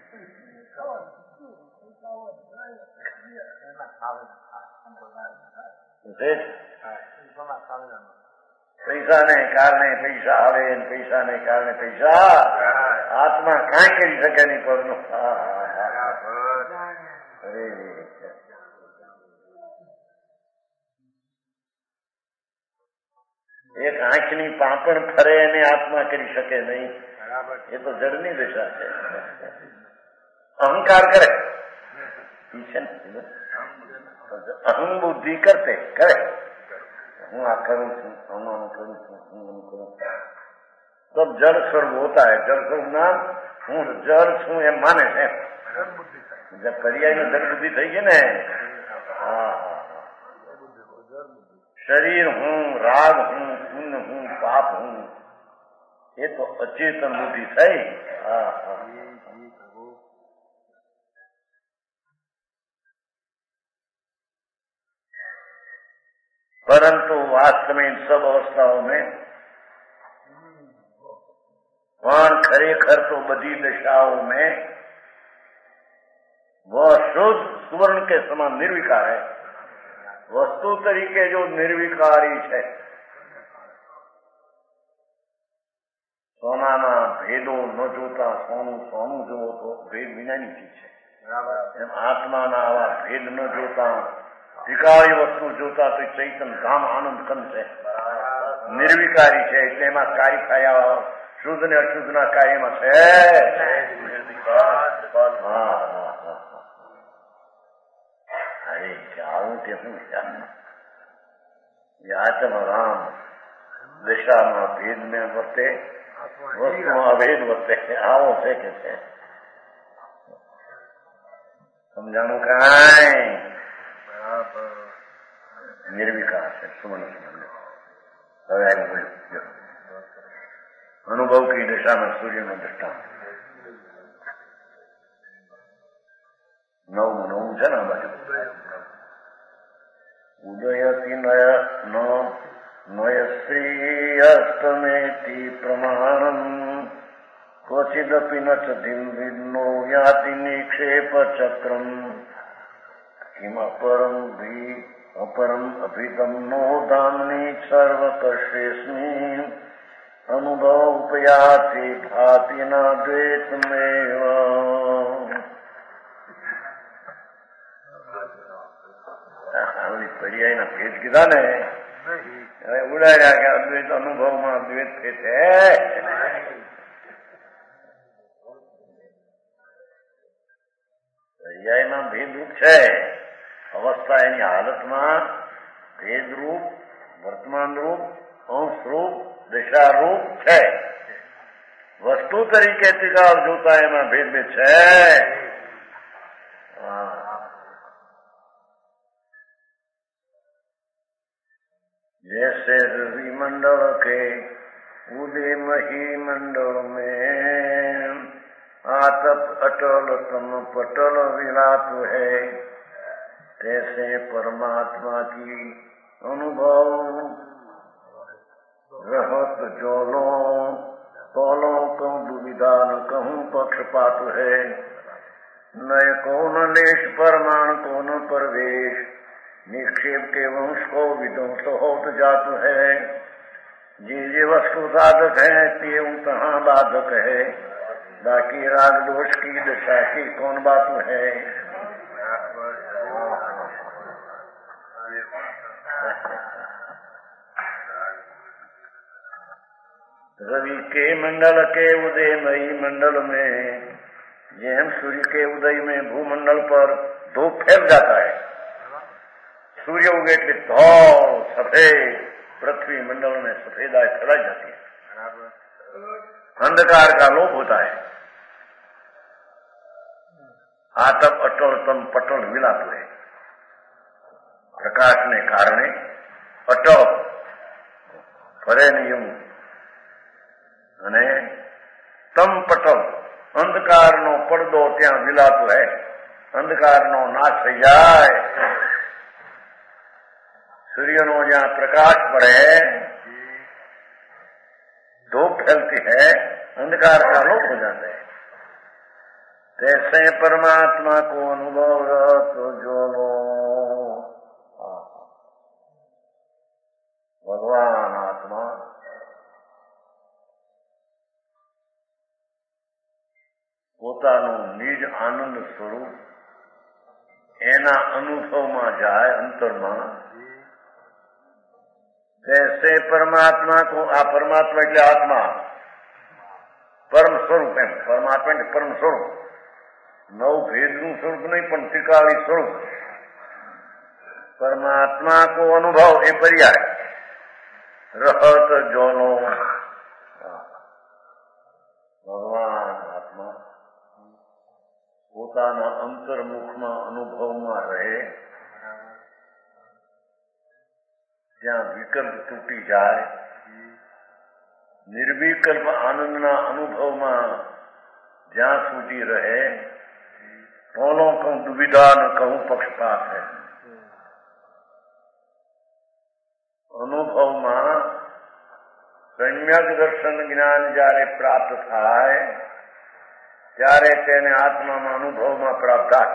પૈસા ને કારણે પૈસા આવે, પૈસા ને કારણે પૈસા આત્મા કાંઈ કરી શકે નહીં. પરનું એક આંખની પાપણ ફરે એને આત્મા કરી શકે નહીં. એ તો જડની દશા છે. અહંકાર કરે અહમ બુદ્ધિ કરતે કરે હું આ કરું છું, હું આમ કરું છું, હું આમ કરું છું. તબ જળ સ્વરૂપ હોતા है. જળ સ્વરૂપ નામ હું જળ છું એમ માને છે. પર્યાય में જળ બુદ્ધિ થઈ ગઈ ને. शरीर हूं, राग हूं, पुण्य हूं, पाप हूं, ये तो अचेतन बुद्धि सही। परंतु वास्तव में इन सब अवस्थाओं में वहां खरेखर तो बधी दशाओं में वह शुद्ध सुवर्ण के समान निर्विकार है। वस्तु तरीके जो निर्विकारी है, सोनाना भेदो न जोता सोनू सोनू जो तो भेद विनानी चीज है। आत्मा ना आवा भेद न जोता त्रिकाળી वस्तु જોતા તો ચૈતન ધામ આનંદ કંદ છે, નિર્વિકારી છે, એટલે એમાં કાર્ય થયા શુદ્ધ ને અશુદ્ધના કાર્યમાં છે। અરે જાઉં કે શું આત્મરામ દશામાં ભેદ ને વર્તે, વસ્તુમાં અભેદ વર્તે, આવો છે કે છે સમજાણું કાંઈ निर्विकार है सुमन सुमन। अनुभव की दिशा में सूर्य में दृष्टांत 9 છે ને બાજુ ઉદયતિ નયશ્રી અસ્તમેતિ પ્રમાણમ ક્વચિદપि ન ચ દિનો યાતિ નિક્ષેપ ચક્રમ अपरम अभिदम नो दामनी सर्वकर्षेस्मी अनुभव उपयाति भाति न द्वैतमेव। पर्यायना भेद कीधा ने उड़ाया के अद्वैत अनुभव में अद्वैत भेद है। पर्यायना भेद रूप है। अवस्था एनी हालत में भेद रूप, वर्तमान रूप, अंश रूप, दिशा रूप है। वस्तु तरीके त्रिकाल जोता है भेद में है। जैसे रवि मंडल के उदय मही मंडल में आतप अटल तम पटल विलाप है, कैसे परमात्मा की अनुभव रहत जोलो तोलो कहूँ दुविधा न कहूँ पक्षपात है। नय कौन लेश परमाण कौन परवेश, निक्षेप के वंश को विध्वंस होत जात है। जे वस्तु साधक है ते तहाँ बाधक है, बाकी राग दोष की दशा की कौन बात है। रवि के मंडल के उदयमयी मंडल में जेम सूर्य के उदय में भूमंडल पर धूप फैल जाता है। सूर्य उगे के धौल सफेद पृथ्वी मंडल में सफेदाई फैलाई जाती है, अंधकार का लोप होता है। आतप अटल तम पटल मिलाप है। प्रकाश ने कारणे अटल फरे नियम અને તમ પટલ અંધકારનો પડદો ત્યાં વિલાતો હે, અંધકારનો નાશ થઈ જાય। सूर्यનો જ્યાં प्रकाश पड़े धूप फैलती है, अंधकार का लोप हो जाता है। तैसे परमात्मा को अनुभव तो जो लो भगवान आत्मा પોતાનું નિજ આનંદ સ્વરૂપ એના અનુભવમાં જાય અંતરમાં। कैसे परमात्मा को आ परमात्मा એટલે આત્મા પરમ સ્વરૂપ એમ, પરમાત્મા એટલે પરમ સ્વરૂપ, નવ ભેદનું સ્વરૂપ નહીં પણ ત્રિકાળી સ્વરૂપ। परमात्मा को अनुभव એ પર્યાય रहत જોનો ભગવાન આત્મા પોતાના અંતર્મુખમાં અનુભવમાં રહે, જ્યાં વિકલ્પ તૂટી જાય, નિર્વિકલ્પ આનંદના અનુભવમાં જ્યાં સુધી રહે તોનો કહું દુવિધા ન કહું પક્ષપાત है। અનુભવમાં સમ્યક દર્શન જ્ઞાન જ્યારે પ્રાપ્ત થાય ત્યારે તેને આત્મામાં અનુભવમાં પ્રાપ્ત થાય।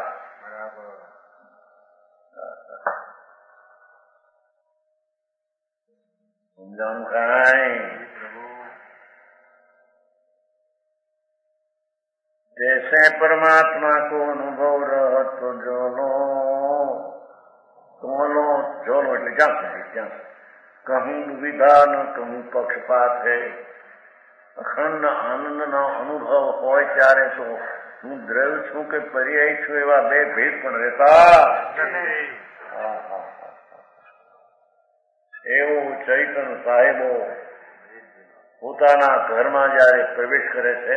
સમજાણું કાંઈ? जैसे परमात्मा को अनुभव रहत तो जोलो એટલે ક્યાં સુધી ત્યાં કહું દુવિધા ન કહું પક્ષપાત है। અખંડ આનંદનો અનુભવ હોય ત્યારે તો હું દ્રવ્ય છું કે પર્યાય છું એવા બે ભેદ પણ રહેતા એવું ચૈતન્ય સાહેબો પોતાના ઘરમાં જયારે પ્રવેશ કરે છે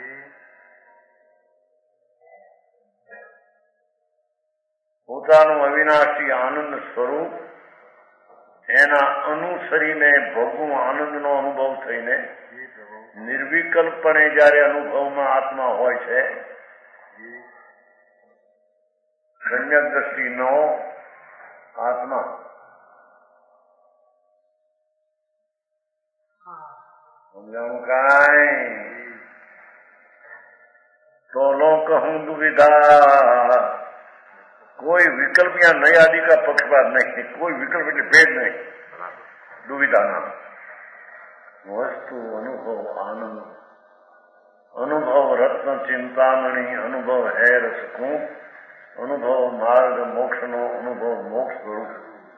પોતાનું અવિનાશી આનંદ સ્વરૂપ એના અનુસરીને ભોગવું આનંદનો અનુભવ થઈને નિર્વિકલ્પણે જયારે અનુભવમાં આત્મા હોય છે સમ્યક દ્રષ્ટિનો આત્મા સમજાવું કાંઈ? તો લો કહું દુવિધા कोई विकल्प या नई आदि का पक्षपात नहीं, कोई विकल्प એટલે भेद नहीं, दुविधा ना वस्तु अनुभव आनंद अनुभव रत्न चिंतामणि अनुभव है रसकूप अनुभव मार्ग मोक्ष नो अनुभव मोक्ष स्वरूप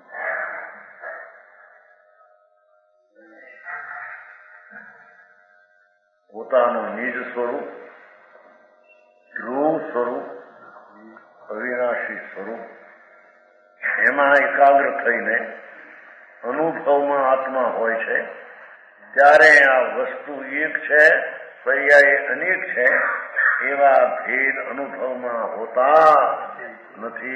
પોતાનું નિજ સ્વરૂપ ધ્રુવ સ્વરૂપ અવિનાશી સ્વરૂપ એમાં એકાગ્ર થઈને અનુભવમાં આત્મા હોય છે ત્યારે આ વસ્તુ એક છે પર્યાય અનેક છે એવા ભેદ અનુભવમાં હોતા નથી।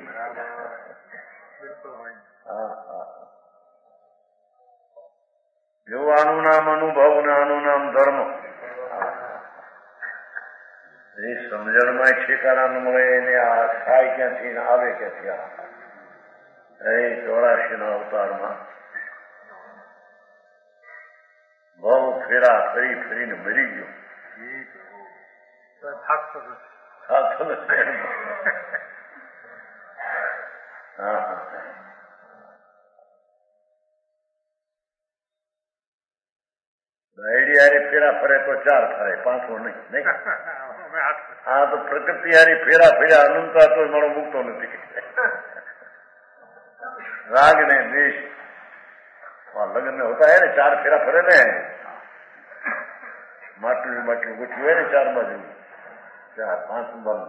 જો આનું નામ અનુભવ ને આનું નામ ધર્મ એ સમજણમાં ઠેકાણા ન મળે એને આ થાય ક્યાંથી આવે ક્યાંથી એ 84 અવતારમાં બહુ ફેરા ફરી ફરીને મરી ગયો ગાયડી હારે ફેરા ફરે તો 4 ફરે 5 નહીં। આ તો પ્રકૃતિ હારી ફેરા ફેરા અનંતા તો મારો મૂકતો નથી। राग ने देश वहां लगन में होता है ना 4 फेरा फरे ने માટલું ગોઠવ્યું હોય ને 4 બાજુ 4 5 બંધ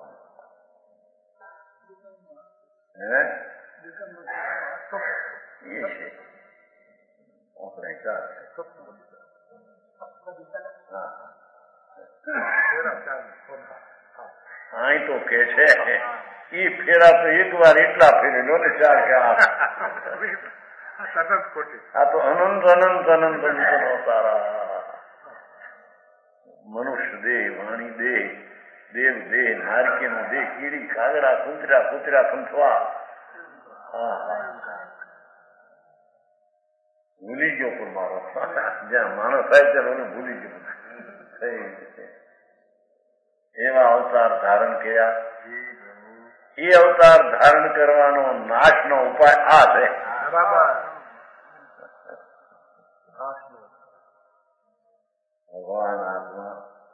એ છે આપણે 4 અહીં તો કે છે એ ફેરા તો એક વાર એટલા ફેરેલો ને 4 કે 8 આ તો અનંત અનંત અનંત અનંત સારા મનુષ્ય દેહ વાણી દેહ દેવ દેહ નારકીનો દેહ કીડી કાગડા કૂતરા કૂતરા કંઠવા ભૂલી ગયો પણ મારો જ્યાં માણસ થાય ત્યારે ભૂલી ગયો એવા અવતાર ધારણ કર્યા। એ અવતાર ધારણ કરવાનો નાશનો ઉપાય આ છે। ભગવાન આત્મા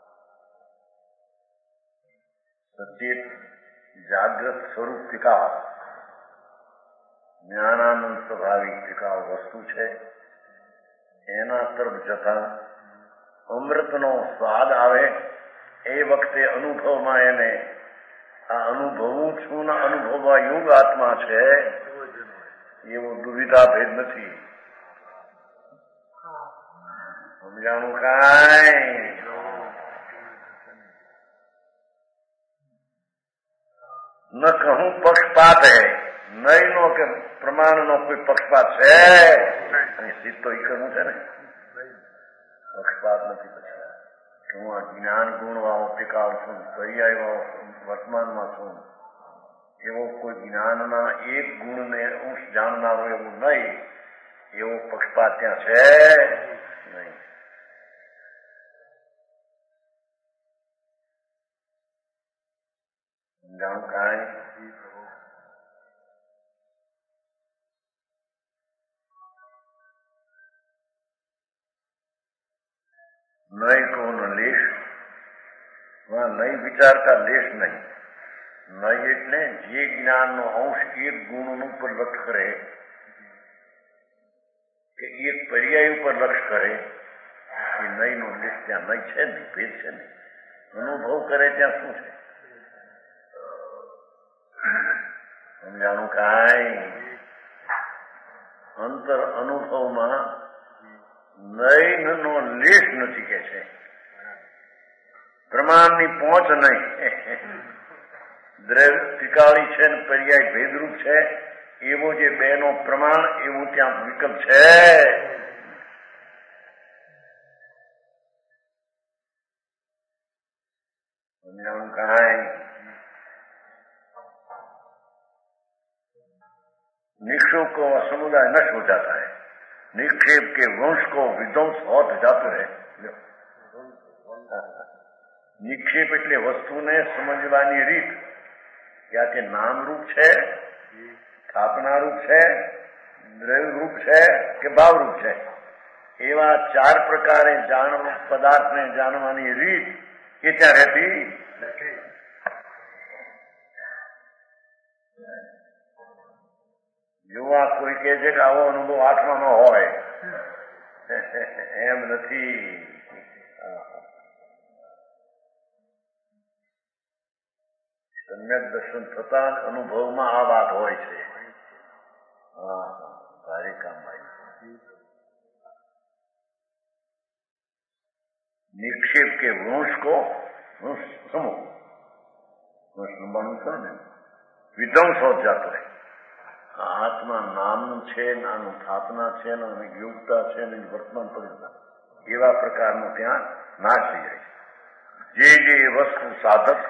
સચેત જાગ્રત સ્વરૂપ ટીકાવ જ્ઞાનાનંદ સ્વાભાવિક ટીકાવ વસ્તુ છે। એના તરફ જતા અમૃતનો સ્વાદ આવે એ વખતે અનુભવમાં એને આ અનુભવું છું ને અનુભવવા યોગ આત્મા છે એવો દુવિધા ભેદ નથી। સમજાણું કાંઈ? ન કહું પક્ષપાત है नहीं નો કે પ્રમાણનો કોઈ પક્ષપાત છે સિદ્ધ તો ઈ કરવું છે ને પક્ષપાત નથી. પછી હું આ જ્ઞાન ગુણ વાળો ટીકાવ છું, પર્યાય વાળો વર્તમાનમાં છું, એવો કોઈ જ્ઞાનના એક ગુણને અંશ જાણનારો એવું નહીં, એવો પક્ષપાત ત્યાં છે નહીં. જાણું કાંઈ નહીં કહો ન લેશ, નહીં વિચારતા લેશ નહીં. નહીં એટલે જે જ્ઞાનનો અંશ એક ગુણ ઉપર લક્ષ કરે કે એક પર્યાય ઉપર લક્ષ કરે, એ નહીં નો લેશ ત્યાં નહીં છે નહીં, ભેદ છે નહીં. અનુભવ કરે ત્યાં શું છે? સમજાણું કાંઈ? અંતર અનુભવમાં નૈન નો લેશ નથી કે છે. પ્રમાણની પહોંચ નહીં. દ્રવ્ય ત્રિકાળી છે ને પર્યાય ભેદરૂપ છે, એવો જે બે નો પ્રમાણ એવું ત્યાં વિકલ્પ છે. સમજાણું કાંઈ? निक्षेप को समुदाय नष्ट हो जाता है, निक्षेप के वंश को विध्वंस होत जातो है. નિક્ષેપ એટલે વસ્તુને સમજવાની રીત, કે આ તે નામ રૂપ છે, સ્થાપના રૂપ છે, દ્રવ્ય રૂપ છે કે ભાવ રૂપ છે, એવા ચાર પ્રકારે પદાર્થને જાણવાની રીત એ ત્યાં રહેતી નથી. જો આ કોઈ કહે છે કે આવો અનુભવ આઠમાનો હોય, એમ નથી. સમ્યક દર્શન થતા અનુભવમાં આ વાત હોય છે. ભારે કામ આવી. નિક્ષેપ કે વંશ કો સમૂહ વંશ લંબાણું છે ને, વિધ્વંસ હોત જાતો રહે. આત્મા નામનું છે, આનું સ્થાપના છે, યોગતા છે, વર્તમાન પરિણામ, એવા પ્રકારનો ત્યાં નાશ થઈ જાય. જે વસ્તુ સાધક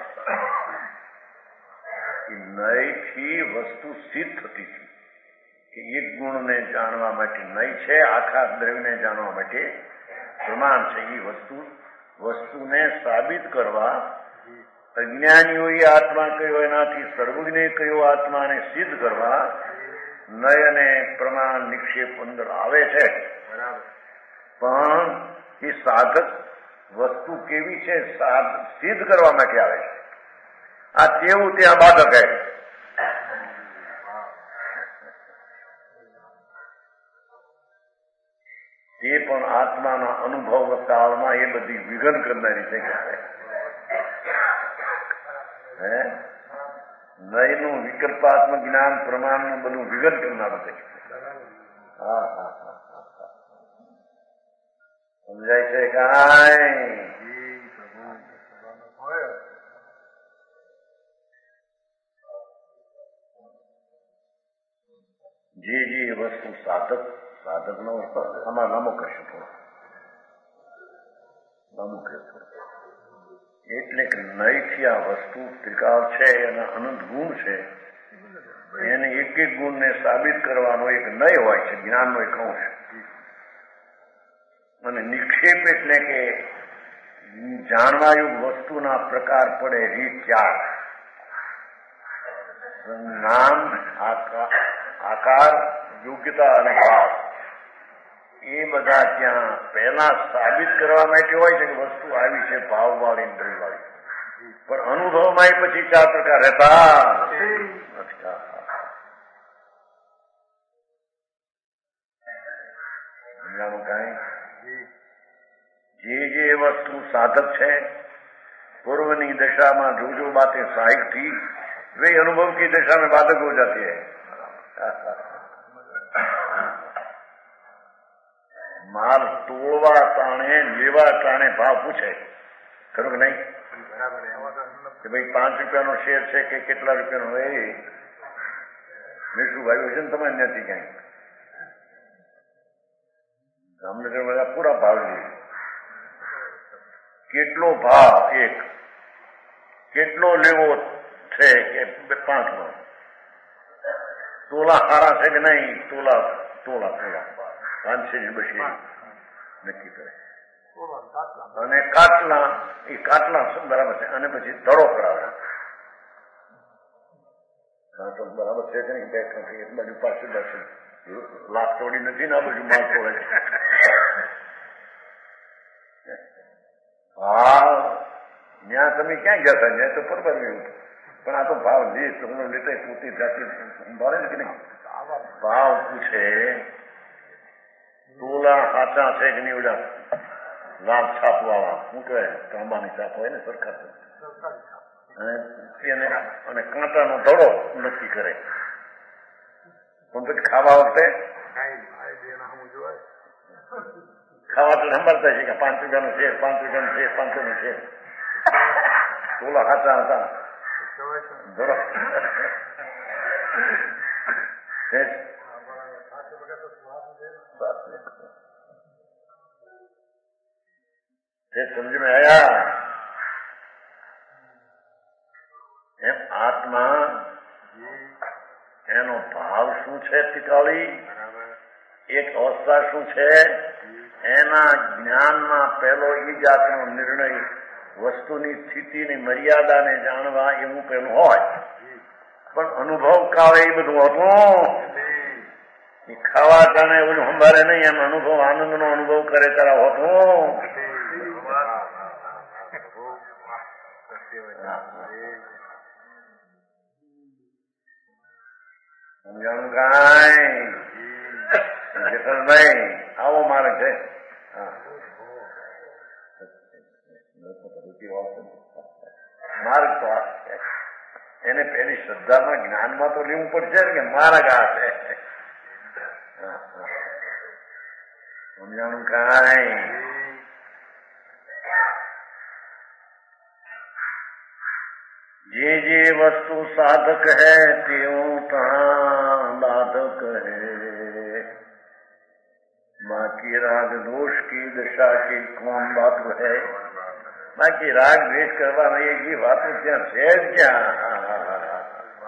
નયથી વસ્તુ સિદ્ધ થતી હતી, કે એક ગુણને જાણવા માટે નય છે, આખા દ્રવ્યને જાણવા માટે પ્રમાણ છે. એ વસ્તુને સાબિત કરવા અજ્ઞાનીઓએ આત્મા કયો, એનાથી સર્વજ્ઞે કયો આત્માને સિદ્ધ કરવા નય અને પ્રમાણ નિક્ષેપ અંદર આવે છે. પણ એ સાધક વસ્તુ કેવી છે સિદ્ધ કરવા માટે આવે છે. આ તેવું ત્યાં બાધક હે. એ પણ આત્માના અનુભવ કાળમાં એ બધી વિઘન કરનારી છે. નયનું વિકલ્પાત્મક જ્ઞાન પ્રમાણનું બધું વિઘન કરનારું છે. સમજાય છે કાંઈ? જે વસ્તુ સાધકનો આમાં લાંબો કરશે, થોડો લાંબો કરશે. એટલે કે નયથી આ વસ્તુ ત્રિકાળ છે, એના અનંત ગુણ છે, એને એક એક ગુણને સાબિત કરવાનો એક નય હોય છે, જ્ઞાનનો એક અંશ. અને નિક્ષેપ એટલે કે જાણવાયુગ વસ્તુના પ્રકાર પડે, રીત, ચાર, નામ, આકાર, યોગ્યતા અને ભાવ, એ બધા ત્યાં પહેલા સાબિત કરવા માટે હોય છે કે વસ્તુ આવી છે ભાવ વાળી, દ્રવ્ય વાળી. પણ અનુભવમાં પછી ચાર પ્રકાર રહેતા નથી. સમજાણું કાંઈ? જે વસ્તુ સાધક છે, पूर्व दशा में जो बातें सहायक थी वे अनुभव की दशा में बाधक हो जाती है। माल तोड़वा टाणे लेवा टाणे भाव पूछे खरु नहीं कि भाई 5 રૂપિયાનો શેર છે કે કેટલા રૂપિયાનો એ મેં શું ભાઈ છે ને તમારે ત્યાંથી ક્યાંય જામનગર બધા પૂરા ભાવ જોઈએ કેટલો ભાવ એક, કેટલો લેવો છે કે 5 માં, તોલા સારા છે કે નહીં, તોલા 500 બસે નક્કી કરે. અને કાટલા એ કાટલા બરાબર છે, અને પછી ધડો કરાવે. બરાબર છે કે નહીં, એક બાજુ પાછળ લાખ તોડી નથી ને, આ બાજુ માલ તોડે. હા, ત્યાં તમે ક્યાં ગયા હતા? ત્યાં તો બરોબર નહીં, પણ આ તો ભાવ લે તમને લેતા પોતી જાતિ સંભાળે ને કે નહીં. ભાવ પૂછે તોલા સાચા છે કે નહીં, ઓલા લાભ છાપવાળા શું કહેવાય, તાંબાની છાપ હોય ને સરકાર, અને કાંટાનો ધડો નક્કી કરે. પણ પછી ખાવા વખતે ખાવા તો સંભાળતા છે કે 5 રૂપિયાનો છે, 5 રૂપિયાનો છે, 500 નો છે. તોલા સાચા હતા ધડો સમજ में आया? એમ આત્મા એનો ભાવ શું છે પિતાળી, એક અવસ્થા શું છે, એના જ્ઞાનમાં પહેલો એ જાતનો નિર્ણય વસ્તુની સ્થિતિની મર્યાદાને જાણવા એવું પેલું હોય. પણ અનુભવ કાવે એ બધું હતું. ખાવા ટાણે બધું સંભાળે નહીં, એમ અનુભવ આનંદનો અનુભવ કરે ત્યારે હોતું. સમજાણું કાંઈ? જસલભાઈ આવો મારે છે. માર્ગ તો આ છે, એને પેલી શ્રદ્ધામાં જ્ઞાનમાં તો લેવું પડશે કે માર્ગ આ છે. સમજાણું કાંઈ? જે જે વસ્તુ સાધક है त्यों तहाँ बाधक है, बाकी राग दोष की दशा की कौन बात है. बाकी राग द्वेष करवा रही ये बात ત્યાં છે જ ક્યાં?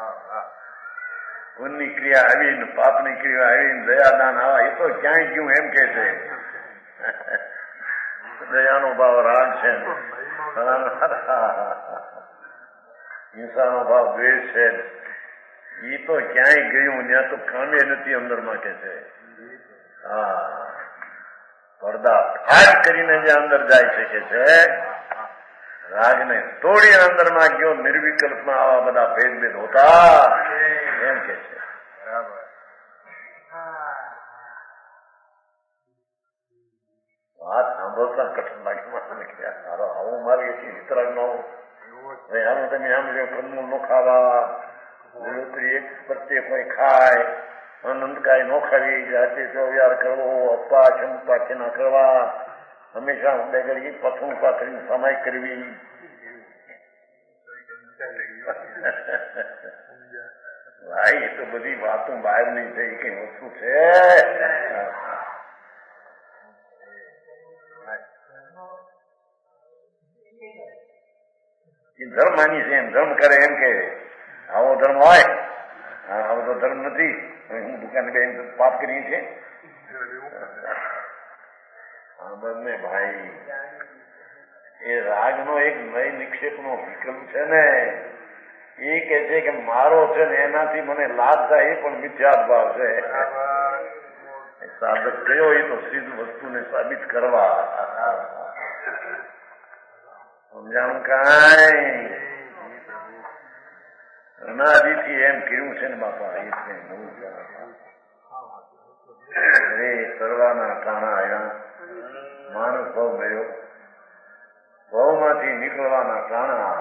પુણ્યની ક્રિયા આવીને પાપની ક્રિયા આવીને દયાદાન આવા એ તો ક્યાંય ગયું એમ કે છે. દયાનો ભાવ રાગ છે, હિંસાનો ભાવ દ્વેષ છે, એ તો ક્યાંય ગયું, ત્યાં તો કામે નથી અંદરમાં કે છે. હા, પડદા ફાટ કરીને જે અંદર જાય છે કે છે, રાગને તોડી અંદરમાં ગયો, નિર્વિકલ્પમાં આવા બધા ભેદ હોતા એમ કે છે. બરાબર. વાત સાંભળતા કઠણ લાગે મારો આવું માર્ગ છે વિતરાગ નો. આનું તમે આમ જો કંદમૂળ નો ખાવા, લીલોતરી એક પ્રત્યે કોઈ ખાય, અનંતકાય નો ખાવી, જાતે ચોવ્યાર કરવો, અપા ચંપા ના કરવા, હંમેશા બેગડી પથું પાથરી સમાય કરવી. ભાઈ એ તો બધી વાતો બહાર નહીં થઈ, કઈ વસ્તુ છે. ધર્મ માની છે એમ ધર્મ કરે એમ કે આવો ધર્મ હોય, આવો તો ધર્મ નથી. હું દુકાને બેન પાપ કરીએ છીએ. બંને ભાઈ એ રાગનો એક નય નિક્ષેપનો વિકલ્પ છે ને, એ કે છે કે મારો છે ને એનાથી મને લાભ થાય, એ પણ મિથ્યા ભાવ છે. સાધક કયો એ તો સિદ્ધ વસ્તુને સાબિત કરવા. સમજાણું કાંઈ? અનાદિથી એમ કર્યું છે ને બાપા, એ છે અરે કરવાના ટાણા આવ્યા, માણસ ભાવ ગયો, ભાવમાંથી નીકળવાના ટાણા.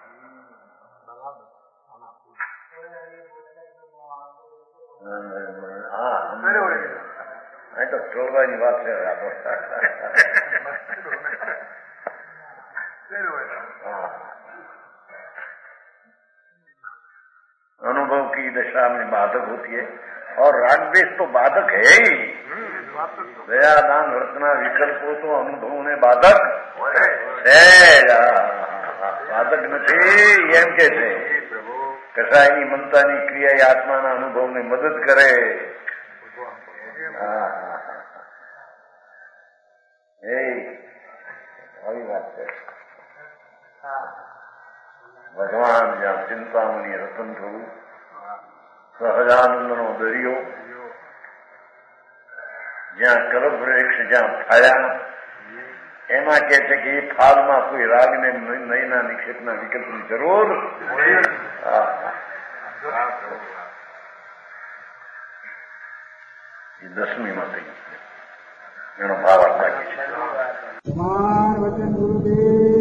હા તો ટોળવાની વાત છે. अनुभव की दशा में बाधक होती है, और राग द्वेष तो बाधक है ही. दया दान रचना विकल्प हो तो अनुभव में बाधक સાધક નથી એમ કે છે કસાયની મમતાની ક્રિયા એ આત્માના અનુભવને મદદ કરે. એ આવી વાત છે. ભગવાન જ્યાં ચિંતામણી રતન થવું, સહજાનંદનો દરિયો, જ્યાં કલ્પવૃક્ષ જ્યાં ફાળ્યા, એમાં કે છે કે એ ફાલમાં કોઈ રાગને નયના નિક્ષેપના વિકલ્પની જરૂર. એ 10મીમાં થઈ એનો ભાવ આપવા છે. વચન ગુરુદેવ